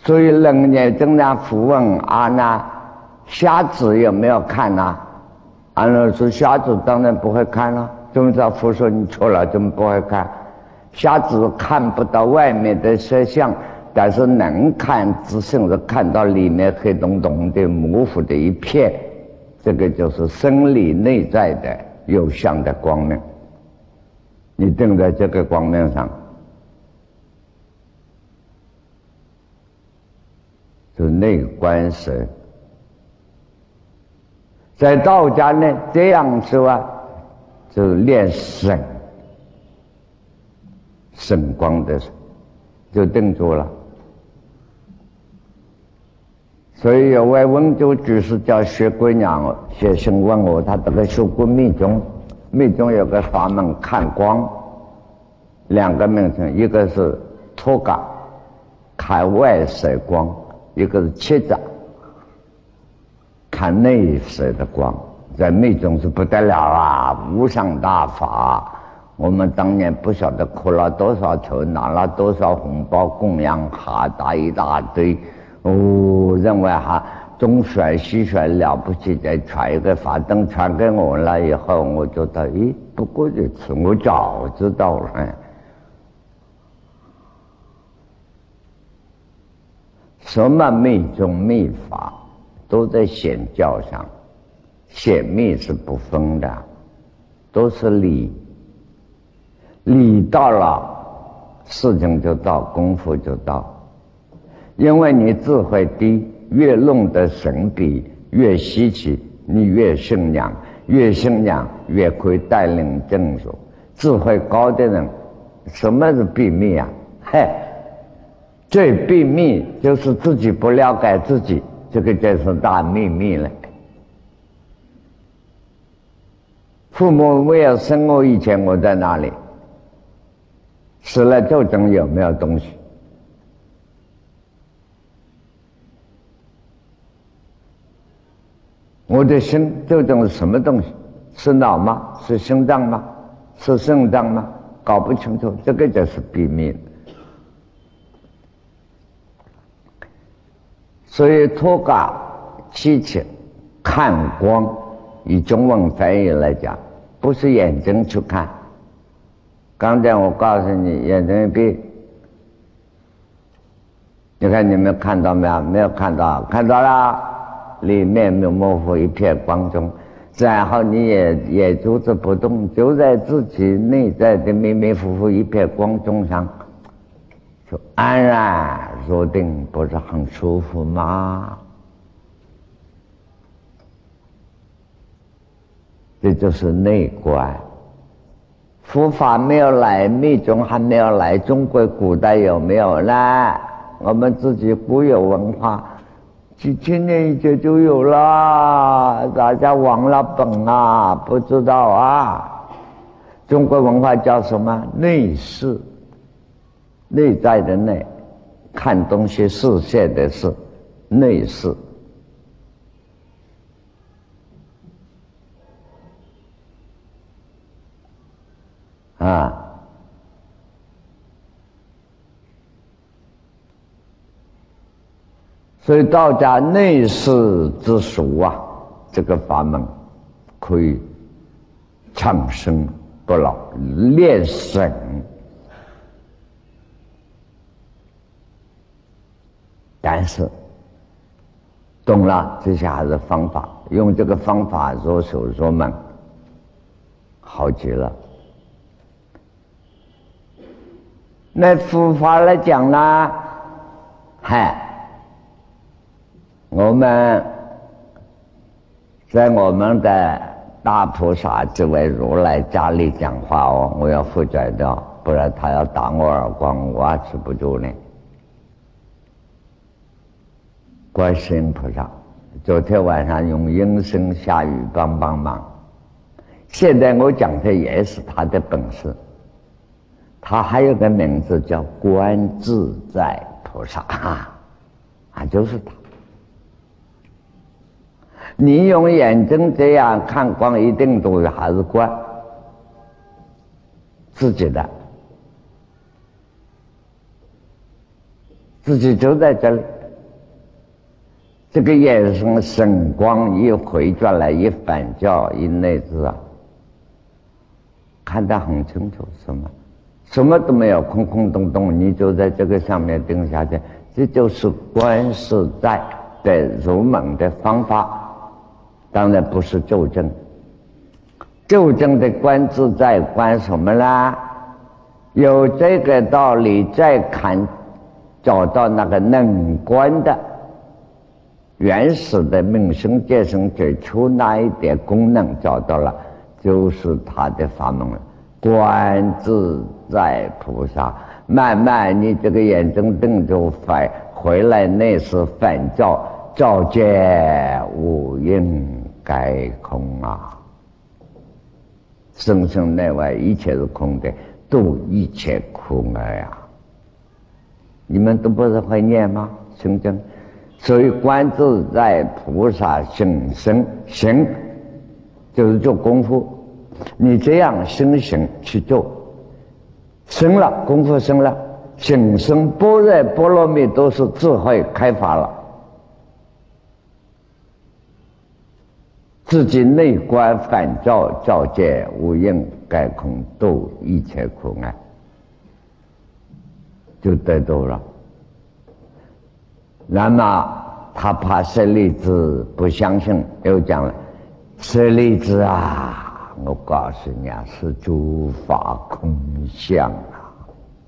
所以人家经常复问啊，那瞎子有没有看啊？按照说瞎子当然不会看了，怎么着？佛说你错了，怎么不会看？瞎子看不到外面的色相，但是能看，只甚至看到里面黑洞洞的模糊的一片，这个就是生理内在的有相的光明。你定在这个光明上，就内观神。在道家呢，这样说啊，就是练神，神光的就定住了。所以有位温州居士叫薛姑娘，学生问我，他这个修过密宗，密宗有个法门看光，两个名称，一个是托嘎看外色光，一个是切掌看内色的光。在密宗是不得了啊，无上大法。我们当年不晓得磕了多少头，拿了多少红包供养，哈达一大堆。哦，认为哈东选西选了不起，再传一个法灯传给我了以后，我觉得咦，不过如此，我早知道了。什么密宗密法都在显教上，显密是不分的，都是理。理到了，事情就到，功夫就到。因为你智慧低，越弄得神秘越稀奇，你越信仰，越信仰越可以带领正说。智慧高的人，什么是秘密啊？嘿，最秘密就是自己不了解自己，这个就是大秘密了。父母没有生我以前，我在哪里？死了究竟有没有东西？我的心究竟是什么东西？是脑吗？是心脏吗？是肾脏吗？搞不清楚，这个就是秘密。所以托嘎七切看光，以中文翻译来讲，不是眼睛去看。刚才我告诉你，眼睛一闭，你看你们看到没有？没有看到，看到了。里面模糊一片光中，然后你也也住着不动，就在自己内在的迷迷糊糊一片光中上，就安然入定，不是很舒服吗？这就是内观。佛法没有来，密宗还没有来，中国古代有没有呢？我们自己固有文化几千年以前就有了，大家忘了本啊，不知道啊。中国文化叫什么？内视，内在的内，看东西视线的视，内视。啊。所以道家内视之术啊，这个法门可以长生不老，练神。但是懂了，这下还是方法，用这个方法入手入门，好极了。那佛法来讲呢，嗨。我们在我们的大菩萨这位如来家里讲话哦，我要负责的，不然他要打我耳光，我还吃不住呢。观世音菩萨昨天晚上用音声下雨帮帮忙，现在我讲的也是他的本事。他还有个名字叫观自在菩萨啊，啊就是他。你用眼睛这样看光，一定都还是观自己的，自己就在这里， 这个眼神神光一回转来，一反照一内置啊，看得很清楚，什么什么都没有，空空洞洞，你就在这个上面定下去，这就是观自在的入门的方法，当然不是究竟。究竟的观自在，观什么啦？有这个道理，再看找到那个能观的原始的命生界生最初那一点功能找到了，就是他的法门了。观自在菩萨，慢慢你这个眼睛瞪就反回来，那是反照，照见无应该空啊！生生内外一切是空的，度一切苦厄呀！你们都不是会念吗？心经，所以观自在菩萨行生行，就是做功夫。你这样心行去做，生了功夫生了，行深般若波罗蜜都是智慧开发了。自己内观反照，照见无应该空，度一切苦厄，就得到了。那么他怕舍利子不相信，又讲了：舍利子啊，我告诉你啊，是诸法空相啊。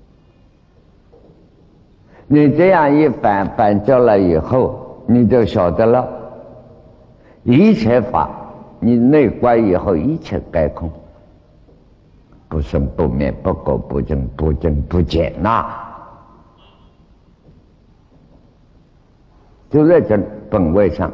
你这样一反反照了以后，你就晓得了。一切法，你内观以后，一切该空，不生不灭，不垢不净，不增不减呐，就在这本位上，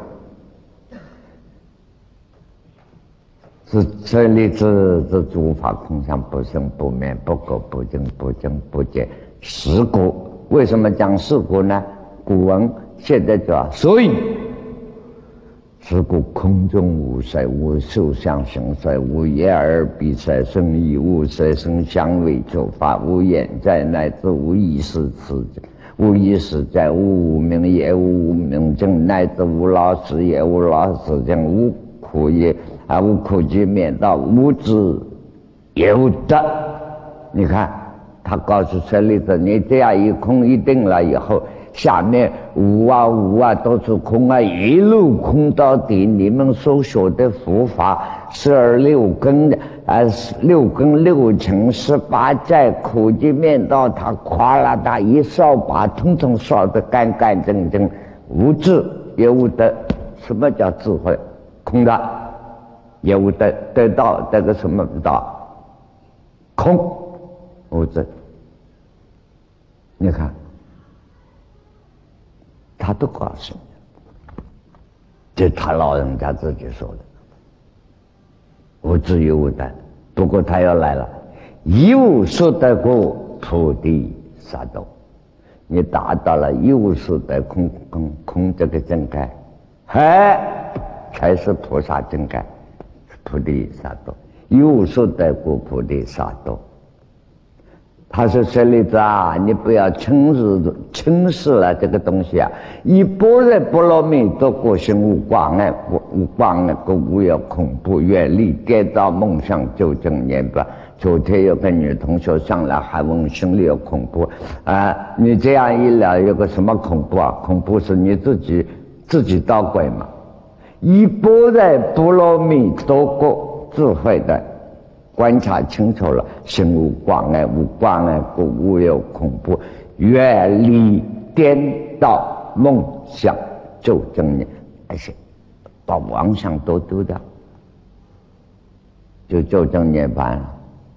是舍利子是诸法空相，不生不灭，不垢不净，不增不减。实故，为什么讲实故呢？古文现在叫所以。是故空中无色，无受想行识，无眼耳鼻舌身意，无色声香味触法，无眼在，乃至无意识此，无意识在，无无明也无无明证，乃至无老死也无老死证，无苦也啊无苦集灭道，无智也无得。你看他告诉舍利子，你这样一空一定了以后，下面无啊无啊都是空啊，一路空到底。你们所学的佛法，十二六根啊，六根六尘十八债苦集灭道，他夸啦他一扫把，统统扫得干干净净，无智也无得。什么叫智慧？空的也无得，得到这个什么不到？空无智。你看。他都告诉你，这他老人家自己说的，无智亦无得。不过他要来了，一无所得故，菩提萨埵。你达到了一无所得空空空这个境界，哎，才是菩萨境界，菩提萨埵。一无所得故，菩提萨埵。他说舍利子啊，你不要轻视轻视了这个东西啊！以般若波罗蜜多故心无挂碍，无挂碍故无有恐怖，远离颠倒梦想，究竟念吧。昨天有个女同学上来还问心里有恐怖啊，你这样一聊有个什么恐怖啊？恐怖是你自己自己捣鬼嘛！以般若波罗蜜多故智慧的。观察清楚了，心无挂碍，无挂碍故无有恐怖，远离颠倒梦想，究竟念，而且把妄想都丢掉，就究竟涅槃了。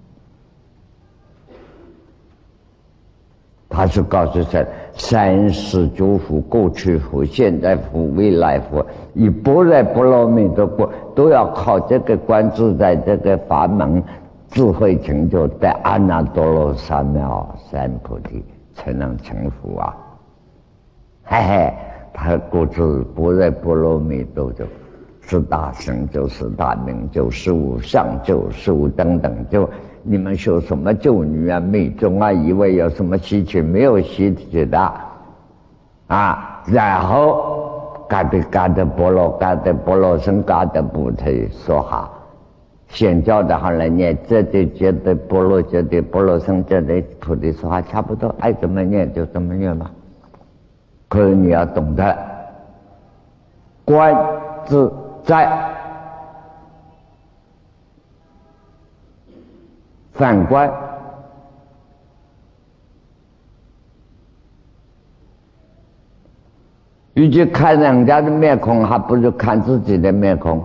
他是告诉谁？三世诸佛，过去佛、现在佛、未来佛，以般若波罗蜜多故，都要靠这个观自在这个法门，智慧成就在阿耨多罗三藐三菩提，才能成佛啊！嘿嘿，他故知般若波罗蜜多就十大成就、十大名就、十五上就、十五等等就。你们修什么救女啊、密宗啊，以为有什么稀奇？没有稀奇的啊！然后嘎的嘎的波罗嘎的波罗僧嘎的菩提说哈，显教的话来念这对觉的波罗觉的波罗僧觉的菩提说哈，差不多爱怎么念就怎么念吧。可是你要懂得观自在，反观与其看人家的面孔，还不如看自己的面孔。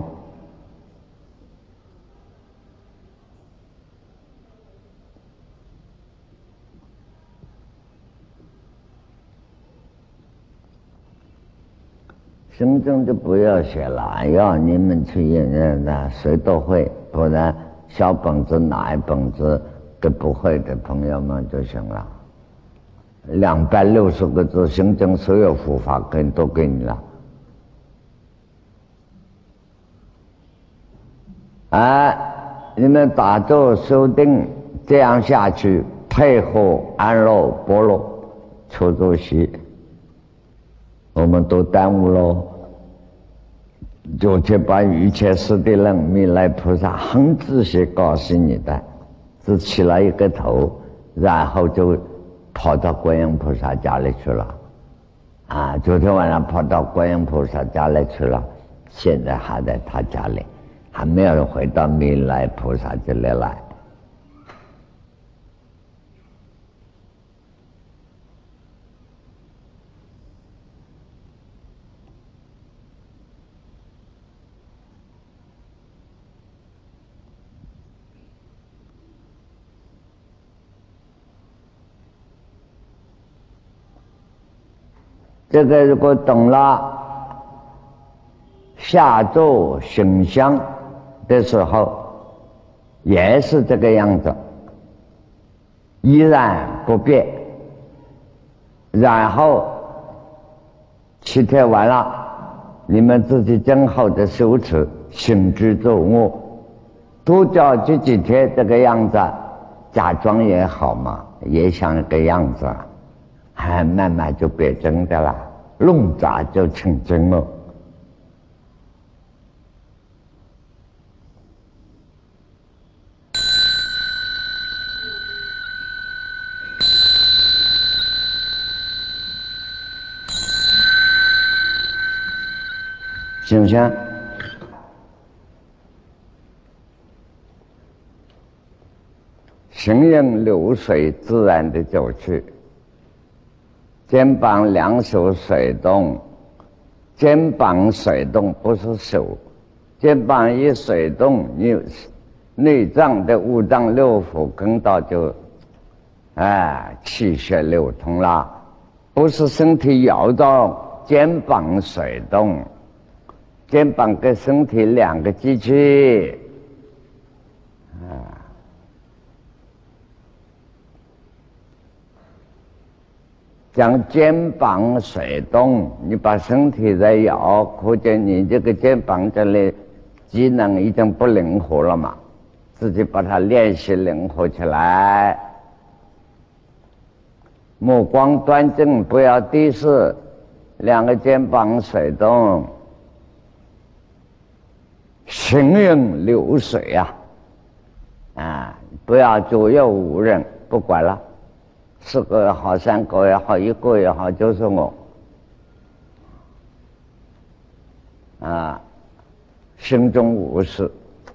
深圳就不要学了，要你们去演练的，谁都会，不然小本子拿一本子给不会的朋友们就行了。两百六十个字，深圳所有佛法跟都给你了。啊，你们打坐修定，这样下去，配合安乐波罗求助席，我们都耽误喽。就去把一切事的人弥勒菩萨很仔细告诉你的，只起了一个头，然后就跑到观音菩萨家里去了。啊，昨天晚上跑到观音菩萨家里去了，现在还在他家里，还没有回到弥勒菩萨这里来。这个如果懂了，下座行香的时候也是这个样子，依然不变。然后七天完了，你们自己正好的修持行之作物，多叫这几天这个样子，假装也好嘛，也像个样子，还慢慢就变真的了，弄杂就成真了。行不行？行云流水，自然的走去。肩膀两手甩动，肩膀甩动不是手，肩膀一甩动，你内脏的五脏六腑跟到就，哎，气血流通了，不是身体摇动，肩膀甩动。肩膀跟身体两个机器，啊，将肩膀甩动，你把身体在摇，可见你这个肩膀这里机能已经不灵活了嘛，自己把它练习灵活起来，目光端正，不要低视，两个肩膀甩动。行云流水呀、啊，啊，不要左右无人，不管了，四个也好，三个也好，一个也好，就是我，啊，心中无事。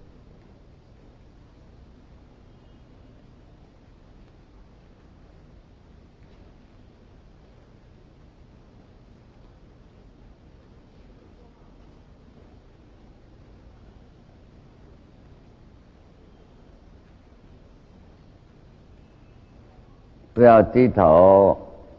不要低头，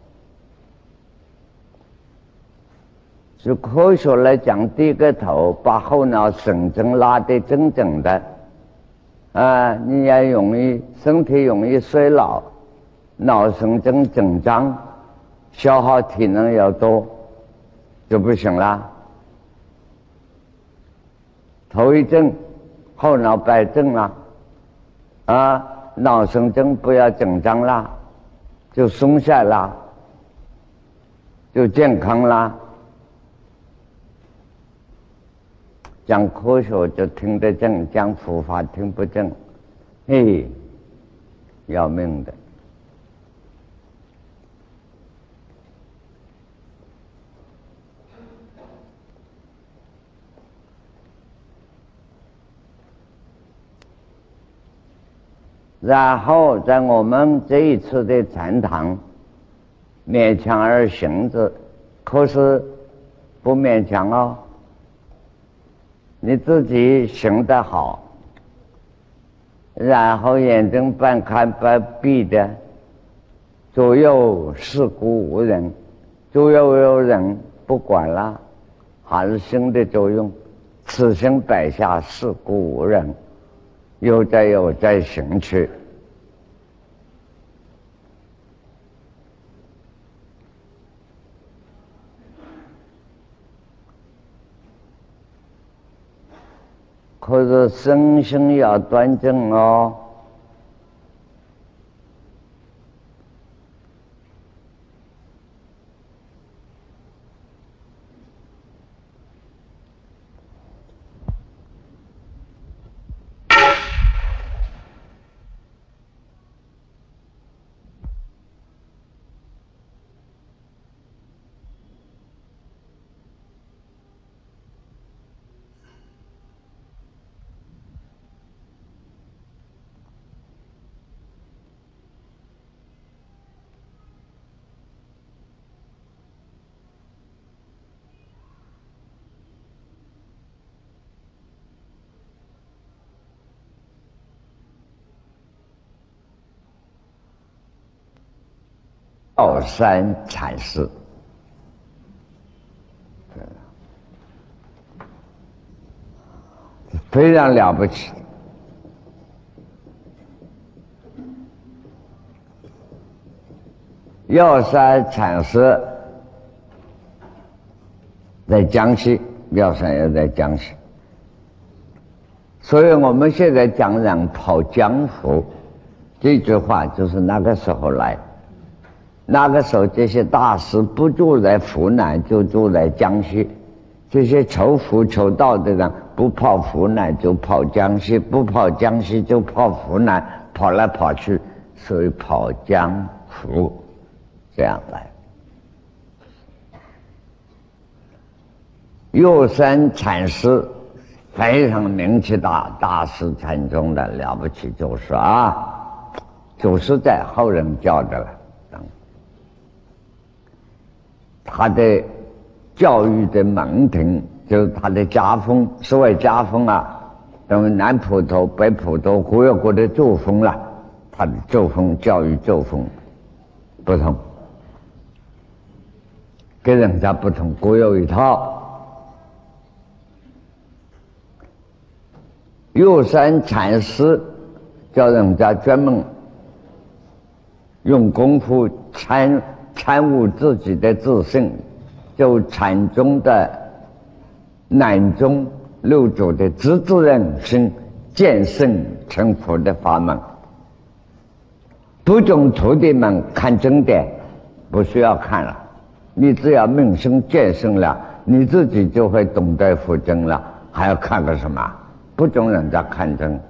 是科学来讲，低个头把后脑神经拉得正正的，啊，你也容易身体容易衰老，脑神经紧张，消耗体能要多，就不行了。头一正，后脑摆正了，啊，脑神经不要紧张了。就松下啦，就健康啦。 讲科学就听得正，讲佛法听不正，嘿，要命的。然后在我们这一次的禅堂勉强而行之，可是不勉强哦，你自己行得好，然后眼睛半开半闭的，左右四顾无人，左右有人不管了，还是心的作用，此心摆下四顾无人，悠哉悠哉行去。可是身心要端正哦。道山禅师，非常了不起。药山禅师在江西，药山也在江西，所以我们现在讲人跑江湖，这句话就是那个时候来。那个时候这些大师不住在湖南，就住在江西，这些求佛求道的人不跑湖南就跑江西，不跑江西就跑湖南，跑来跑去，所以跑江湖这样来。药山禅师非常名气大，大师禅宗的了不起，就是啊，就是在后人教的了。他的教育的门庭，就是他的家风，所谓家风啊，等于南普陀、北普陀各有各的作风了。他的作风、教育作风不同，跟人家不同，各有一套。药山禅师叫人家专门用功夫参参悟自己的自性，就禅宗的南宗六祖的直自人心见性成佛的法门，不准徒弟们看经典，不需要看了，你只要明心见性了，你自己就会懂得佛经了，还要看个什么？不准人家看经。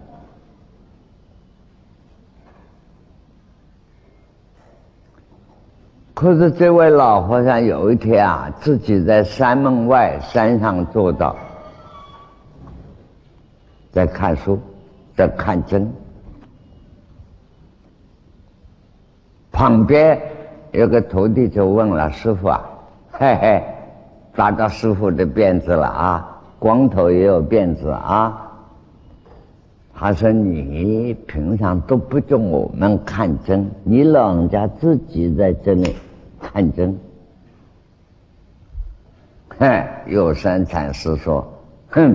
可是这位老和尚有一天啊，自己在山门外山上坐着，在看书，在看经。旁边有个徒弟就问了师父啊，嘿嘿，抓到师父的辫子了啊，光头也有辫子啊。他说你平常都不准我们看经，你老人家自己在这里看经。哼，药山禅师说，哼，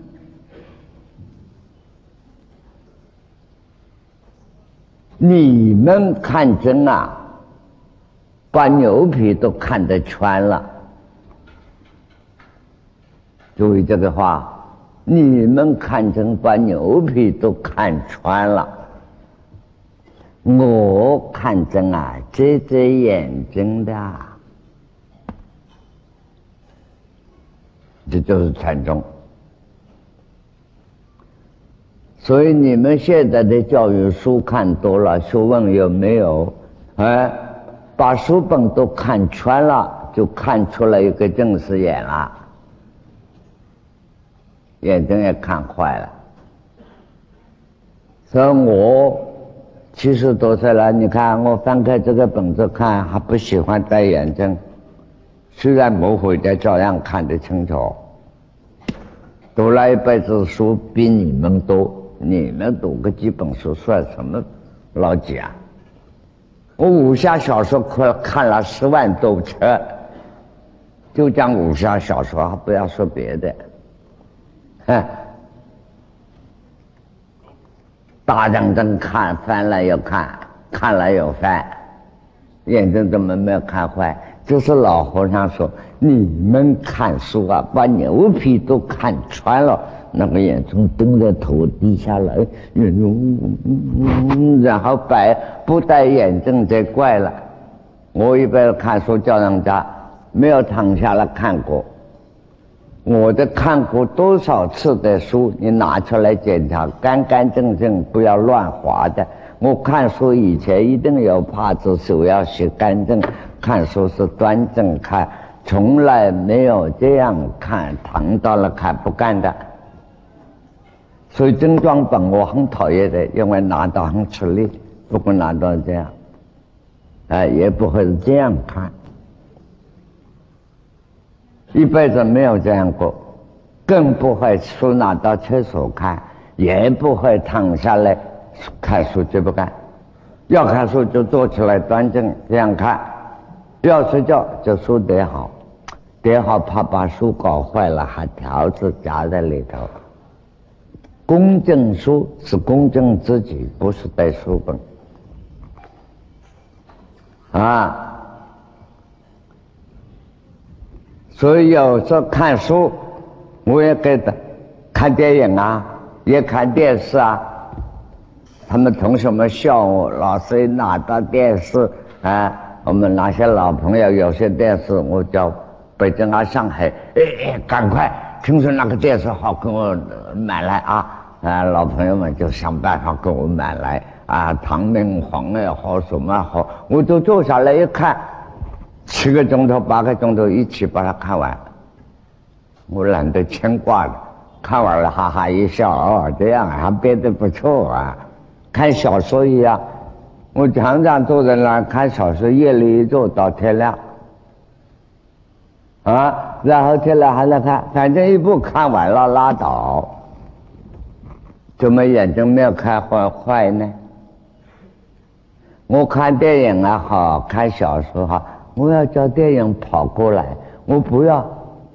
你们看经啊，把牛皮都看得穿了。注意这个话，你们看经把牛皮都看穿了，我看经啊遮遮眼睛的。这就是禅宗。 所以你们现在的教育书看多了，学问有没有？哎，把书本都看全了，就看出了一个近视眼了，眼睛也看坏了。所以我七十多岁了，你看我翻开这个本子看，还不喜欢戴眼镜，虽然模糊的，照样看得清楚。读了一辈子书，比你们多，你们读个几本书算什么老几啊？我武侠小说看看了十万多册，就讲武侠小说，不要说别的。哼，大认真看，翻了又看，看了又翻，眼睛怎么没有看坏？就是老和尚说，你们看书啊，把牛皮都看穿了，那个眼睛瞪着头低下来，然后摆不戴眼镜才怪了。我一般看书叫人家没有躺下来看过，我的看过多少次的书，你拿出来检查，干干净净，不要乱划的。我看书以前一定有帕子，手要洗干净，看书是端正看，从来没有这样看，躺到了看不干的。所以精装本我很讨厌的，因为拿到很吃力，不过拿到这样，哎，也不会这样看，一辈子没有这样过，更不会书拿到厕所看，也不会躺下来看书，就不干。要看书就坐起来端正这样看，要睡觉就书叠好，叠好怕把书搞坏了，还条子夹在里头。公正书是公正自己，不是带书本啊。所以有时候看书，我也给他看电影啊，也看电视啊。他们同学们笑我，老师一拿到电视啊，我们那些老朋友有些电视，我叫北京啊、上海，哎哎，赶快！听说那个电视好，给我买来啊！啊，老朋友们就想办法给我买来啊，唐明皇也好，什么好，我就坐下来一看，七个钟头、八个钟头一起把它看完。我懒得牵挂了，看完了哈哈一笑，哦，这样还编得不错啊。看小说一样，我常常坐在那儿看小说，夜里一坐到天亮，啊，然后天亮还在看，反正一部看完了拉倒。怎么眼睛没有看坏坏呢？我看电影啊好，看小说好，我要叫电影跑过来，我不要。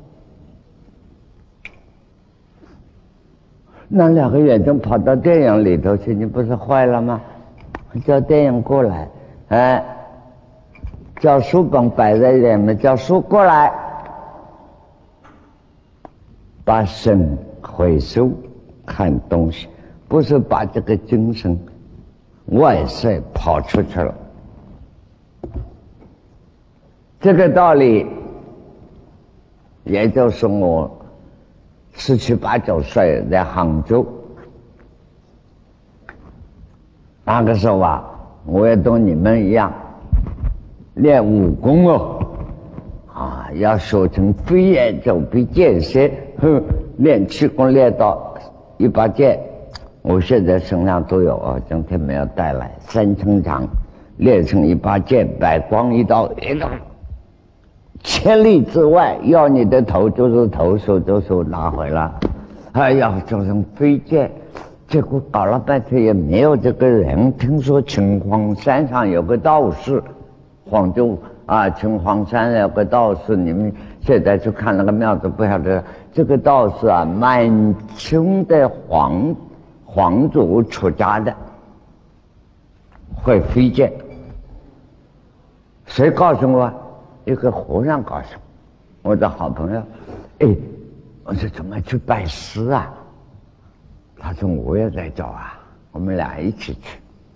那两个眼睛跑到电影里头去，你不是坏了吗？叫电影过来，哎，叫书本摆在眼面，叫书过来，把神回收看东西，不是把这个精神外在跑出去了。这个道理，也就是我十七八九岁在杭州，那个时候啊，我也同你们一样练武功哦，啊，要学成飞檐走壁剑仙，哼，练气功练到一把剑，我现在身上都有哦，今天没有带来，三寸长，练成一把剑，百光一刀，一刀。千里之外，要你的头就是头，手就手拿回来。哎呀，做成飞剑，结果搞了半天也没有这个人。听说秦皇山上有个道士，黄州啊，秦皇山有个道士，你们现在去看那个庙子，不晓得这个道士啊，满清的皇皇族出家的，会飞剑。谁告诉我？一个和尚告诉我，我的好朋友，哎，我说怎么去拜师啊？他说我也在找啊，我们俩一起去。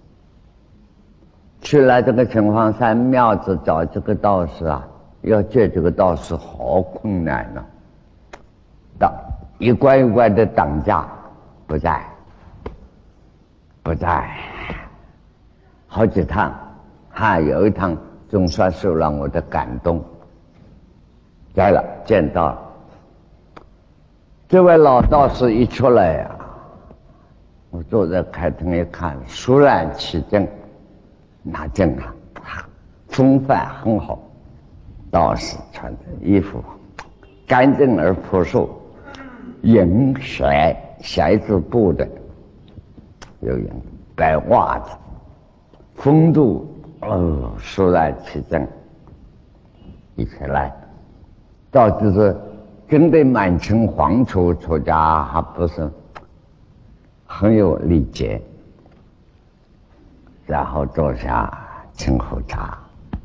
去了这个秦皇山庙子找这个道士啊，要见这个道士好困难呢、啊。当一关一关的挡驾不在， 不在，好几趟，还有一趟总算受了我的感动，来了，见到了这位老道士一出来呀、啊，我坐在开厅一看，肃然起敬，那敬啊，风范很好，道士穿的衣服干净而朴素，银鞋鞋子布的，有银白袜子，风度哦，肃然起敬，一起来，到底是真的满清皇族出家，还不是很有礼节。然后坐下请喝茶，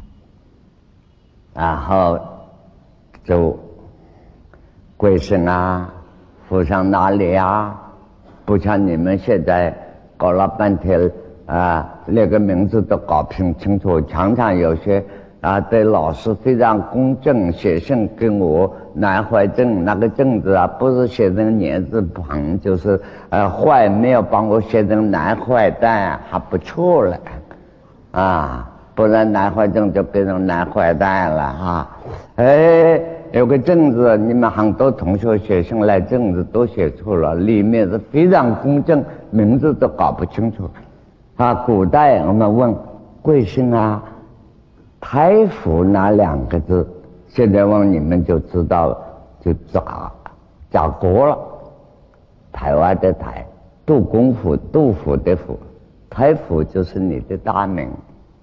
然后就跪身啊，扶上哪里啊？不像你们现在搞了半天啊，连个名字都搞不清楚。常常有些啊，对老师非常公正，写信给我南怀正那个正字啊，不是写成年字旁，就是呃坏没有帮我写成南怀蛋，还不错了啊，不然南怀正就变成南怀蛋了啊。哎，有个正字，你们很多同学写信来正字都写错了，里面是非常公正，名字都搞不清楚啊。古代我们问贵姓啊？台府那两个字，现在问你们就知道了，就找找国了。台湾的台，杜公府，杜甫的府，台府就是你的大名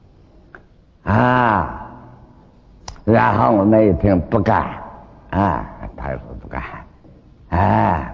啊。然后我们一听不敢啊，台府不敢啊，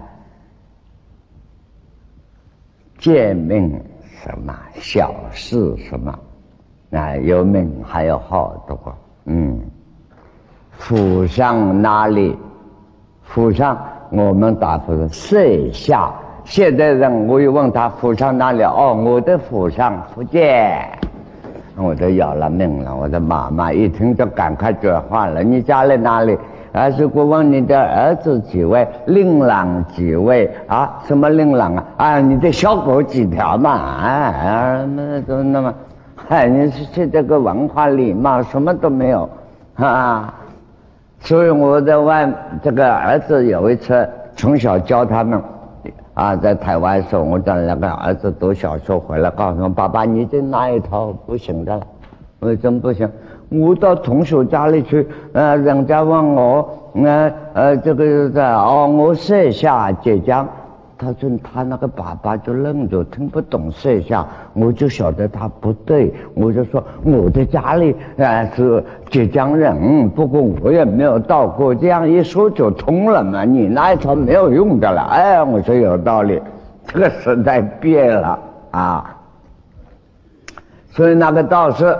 借命什么小事什么。啊，有名还有好多，嗯，府上哪里？府上我们答复是舍下。现在人我又问他府上哪里？哦，我的府上福建。我都要了命了，我的妈妈一听就赶快转换了。你家里哪里？啊，如果问你的儿子几位，令郎几位啊？什么令郎啊？啊，你的小狗几条嘛？啊，那都那么。哎，你是这这个文化礼貌什么都没有啊！所以我在外这个儿子有一次从小教他们啊，在台湾的时候，我的那个儿子读小学回来，告诉我爸爸，你这那一套不行的了。为什么不行？我到同学家里去，呃，人家问我，呃呃，这个在哦，我设下浙江。他说他那个爸爸就愣着，听不懂设下，我就晓得他不对，我就说我的家里啊是浙江人，不过我也没有到过，这样一说就通了嘛，你那一套没有用的了。哎，我说有道理，这个时代变了啊。所以那个道士，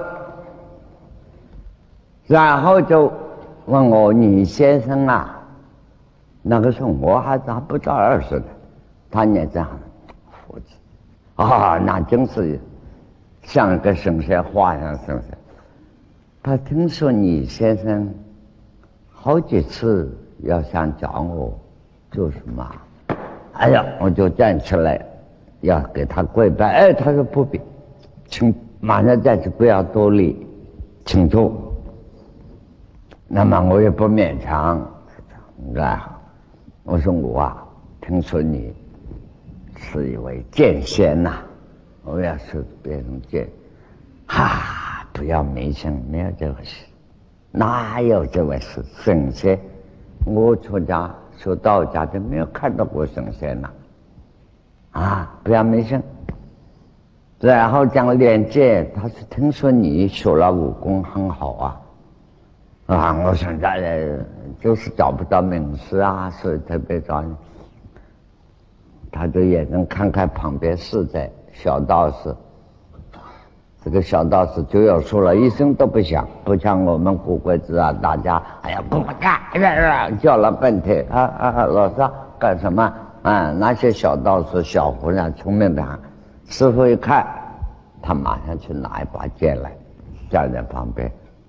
然后就问我，你先生啊，那个时候我还还不到二十的。他也这样，佛子啊，那真是像个神仙，画上神仙。他听说你先生好几次要想找我做什么，哎呀，我就站起来要给他跪拜。哎，他说不必，请马上站起，不要多礼，请坐。那么我也不勉强，然后我说我啊，听说你是一位剑仙呐、啊，我要是别人剑，哈，不要迷信，没有这回事，哪有这回事？神仙，我出家修道家就没有看到过神仙呐、啊，啊，不要迷信。然后讲练剑，他是听说你学了武功很好啊，啊，我现在就是找不到名师啊，所以特别找你。他的眼睛看看旁边是在小道士，这个小道士就要说了，一声都不响，不像我们古鬼子啊，大家哎呀滚蛋，叫了半天啊啊，老师干什么啊？那些小道士小和尚聪明的很，师傅一看，他马上去拿一把剑来，站在旁边。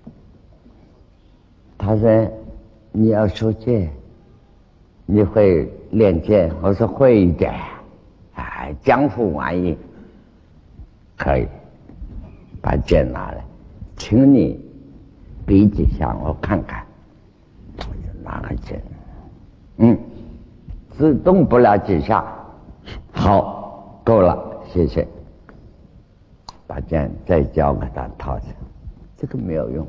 他说：“你要收剑。”你会练剑？我说会一点，哎，江湖玩意。 可以，把剑拿来，请你比几下我看看。我就拿个剑，嗯，只动不了几下，好，够了，谢谢。把剑再交给他套上，这个没有用。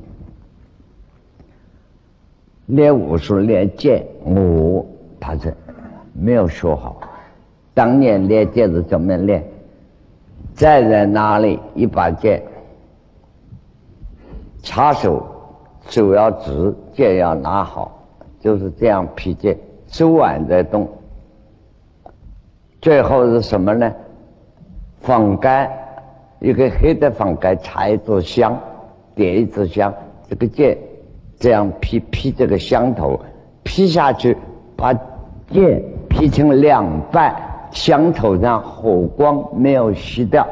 练武术练剑，我他是没有学好。当年练剑是怎么练？站在那里，一把剑，插手，手要直，剑要拿好，就是这样劈剑，手腕在动。最后是什么呢？放杆，一个黑的放杆，插一支香，点一支香，这个剑这样劈劈这个香头，劈下去，把剑劈成两半，香头上火光没有熄掉。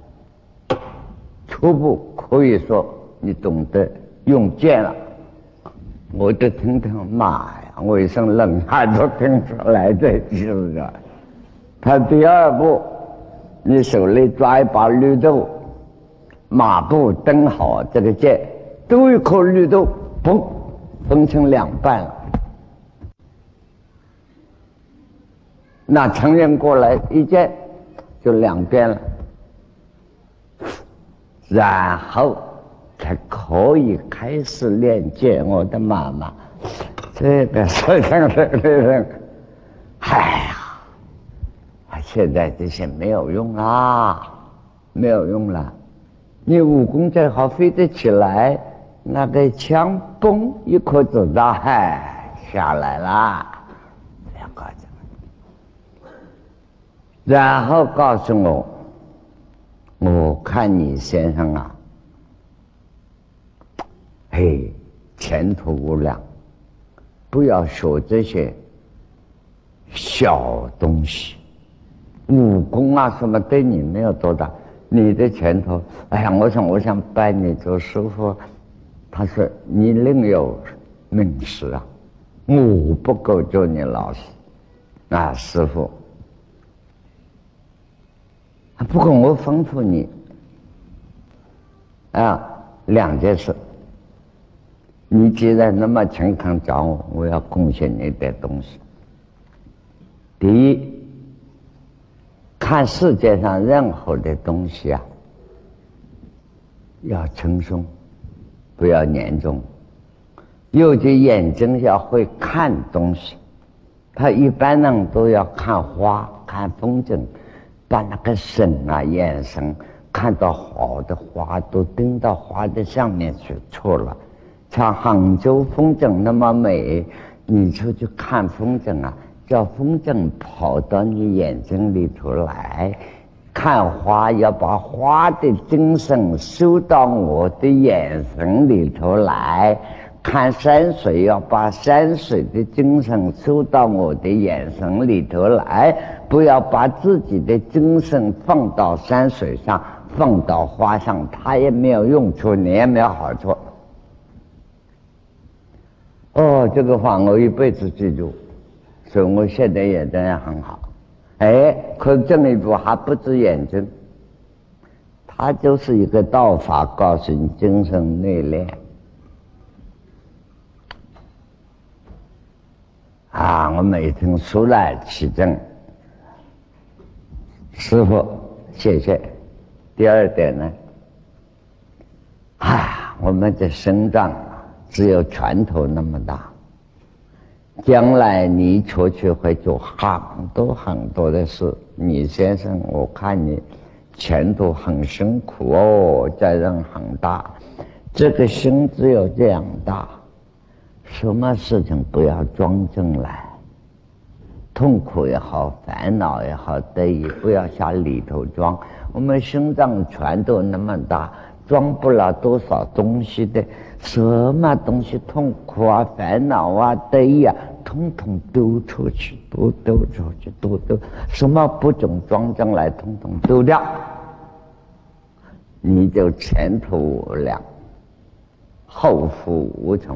初步可以说你懂得用剑了。我就听听，妈呀，我一身冷汗都听出来这就是的。他第二步，你手里抓一把绿豆，马步蹬好这个剑，都一颗绿豆，嘣，分成两半了。那成人过来一剑，就两边了，然后才可以开始练剑。我的妈妈，这个说相声的人，哎呀，现在这些没有用啦，没有用了。你武功再好，飞得起来，那个枪嘣一颗子弹，嗨，下来啦。两个字。然后告诉我，我看你先生啊，嘿，前途无量，不要学这些小东西，武功啊什么对你没有多大，你的前途，哎呀，我想我想拜你做师傅，他说你另有名师啊，我不够做你老师啊，师傅。不过我吩咐你啊，两件事。你既然那么诚恳找我，我要贡献你点东西。第一，看世界上任何的东西啊，要轻松，不要严重。尤其眼睛要会看东西，他一般人都要看花、看风景。把那个神啊眼神看到好的花都盯到花的上面去，错了。像杭州风景那么美，你出去看风景啊，叫风景跑到你眼睛里头来。看花要把花的精神收到我的眼神里头来，看山水要把山水的精神收到我的眼神里头来，不要把自己的精神放到山水上，放到花上，它也没有用处，你也没有好处。哦，这个话我一辈子记住，所以我现在眼睛也很好。哎，可是这一步还不止眼睛，它就是一个道法，告诉你精神内敛。啊，我每天肃然起敬，师父，谢谢。第二点呢，啊，我们的身脏只有拳头那么大，将来你出去会做很多很多的事。你先生，我看你前途很辛苦哦，责任很大，这个心只有这样大。什么事情不要装进来，痛苦也好，烦恼也好，得意不要向里头装。我们心脏全都那么大，装不了多少东西的，什么东西痛苦啊、烦恼啊、得意啊，统统丢出去，都丢出去，都丢，什么不准装进来，统统丢掉，你就前途无量，后福无穷。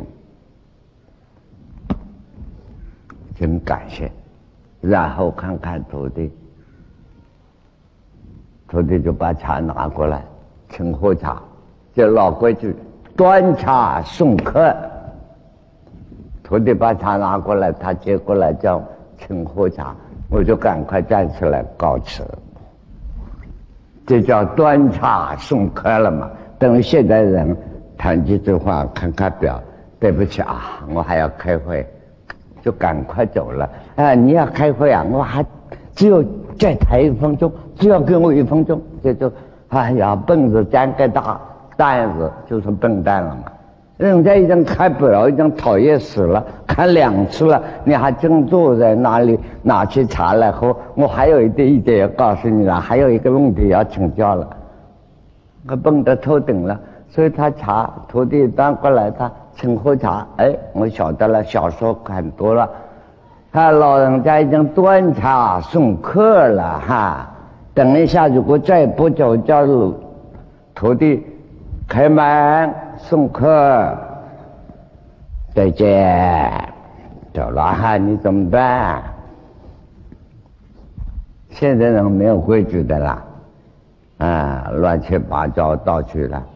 真感谢。然后看看徒弟，徒徒弟就把茶拿过来，请喝茶。这老规矩，端茶送客。徒弟把茶拿过来，他接过来叫请喝茶，我就赶快站起来告辞。这叫端茶送客了嘛？等于现代人谈几句话，看看表，对不起啊，我还要开会，就赶快走了。啊，你要开会啊？我还只有再谈一分钟，只要给我一分钟，这就哎呀，笨子粘个大蛋子，就是笨蛋了嘛。人家已经开表，已经讨厌死了，看两次了，你还正坐在那里拿起茶来喝。我还有一点一点要告诉你了，还有一个问题要请教了。我蹦得头顶了，所以他茶徒弟端过来，他请喝茶。哎，我晓得了，小说看多了，他老人家已经端茶送客了哈。等一下，如果再不走，叫徒弟开门送客，再见，走了哈，你怎么办？现在人没有规矩的啦，啊，乱七八糟到去了。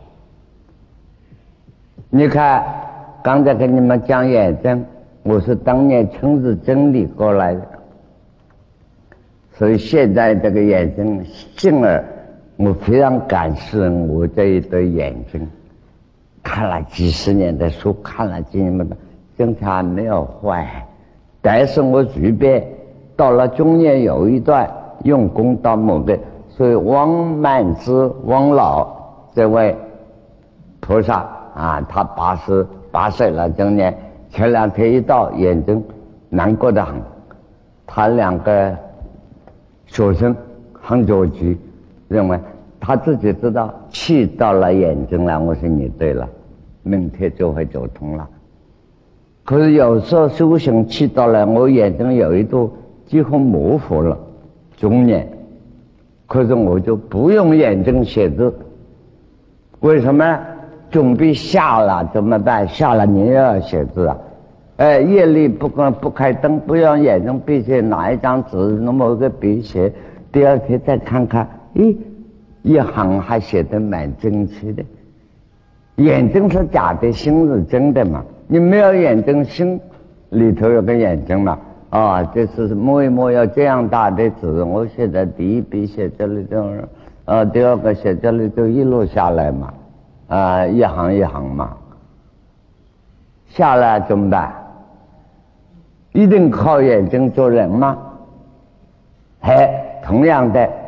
你看，刚才跟你们讲眼症，我是当年亲自整理过来的，所以现在这个眼睛，幸而我非常感谢我这一对眼睛，看了几十年的书，看了几年的，经常没有坏。但是我随便到了中年有一段用功到某个，所以王满之王老这位菩萨啊，他八十八岁了，今年前两天一到，眼睛难过得很。他两个学生很着急，认为他自己知道气到了眼睛了。我说你对了，明天就会走通了。可是有时候修行气到了，我眼睛有一度几乎模糊了，中年。可是我就不用眼睛写字，为什么？准备下了怎么办？下了你也要写字啊！哎，夜里不跟不开灯，不用眼睛闭起，拿一张纸，那么个笔写，第二天再看看，咦，一行还写得蛮整齐的。眼睛是假的，心是真的嘛？你没有眼睛，心里头有个眼睛嘛？啊，这是摸一摸要这样大的纸，我写的第一笔写这里就，呃，第二个写这里就一路下来嘛。啊，一行一行嘛，下来怎么办？一定靠眼睛做人吗？哎，同样的，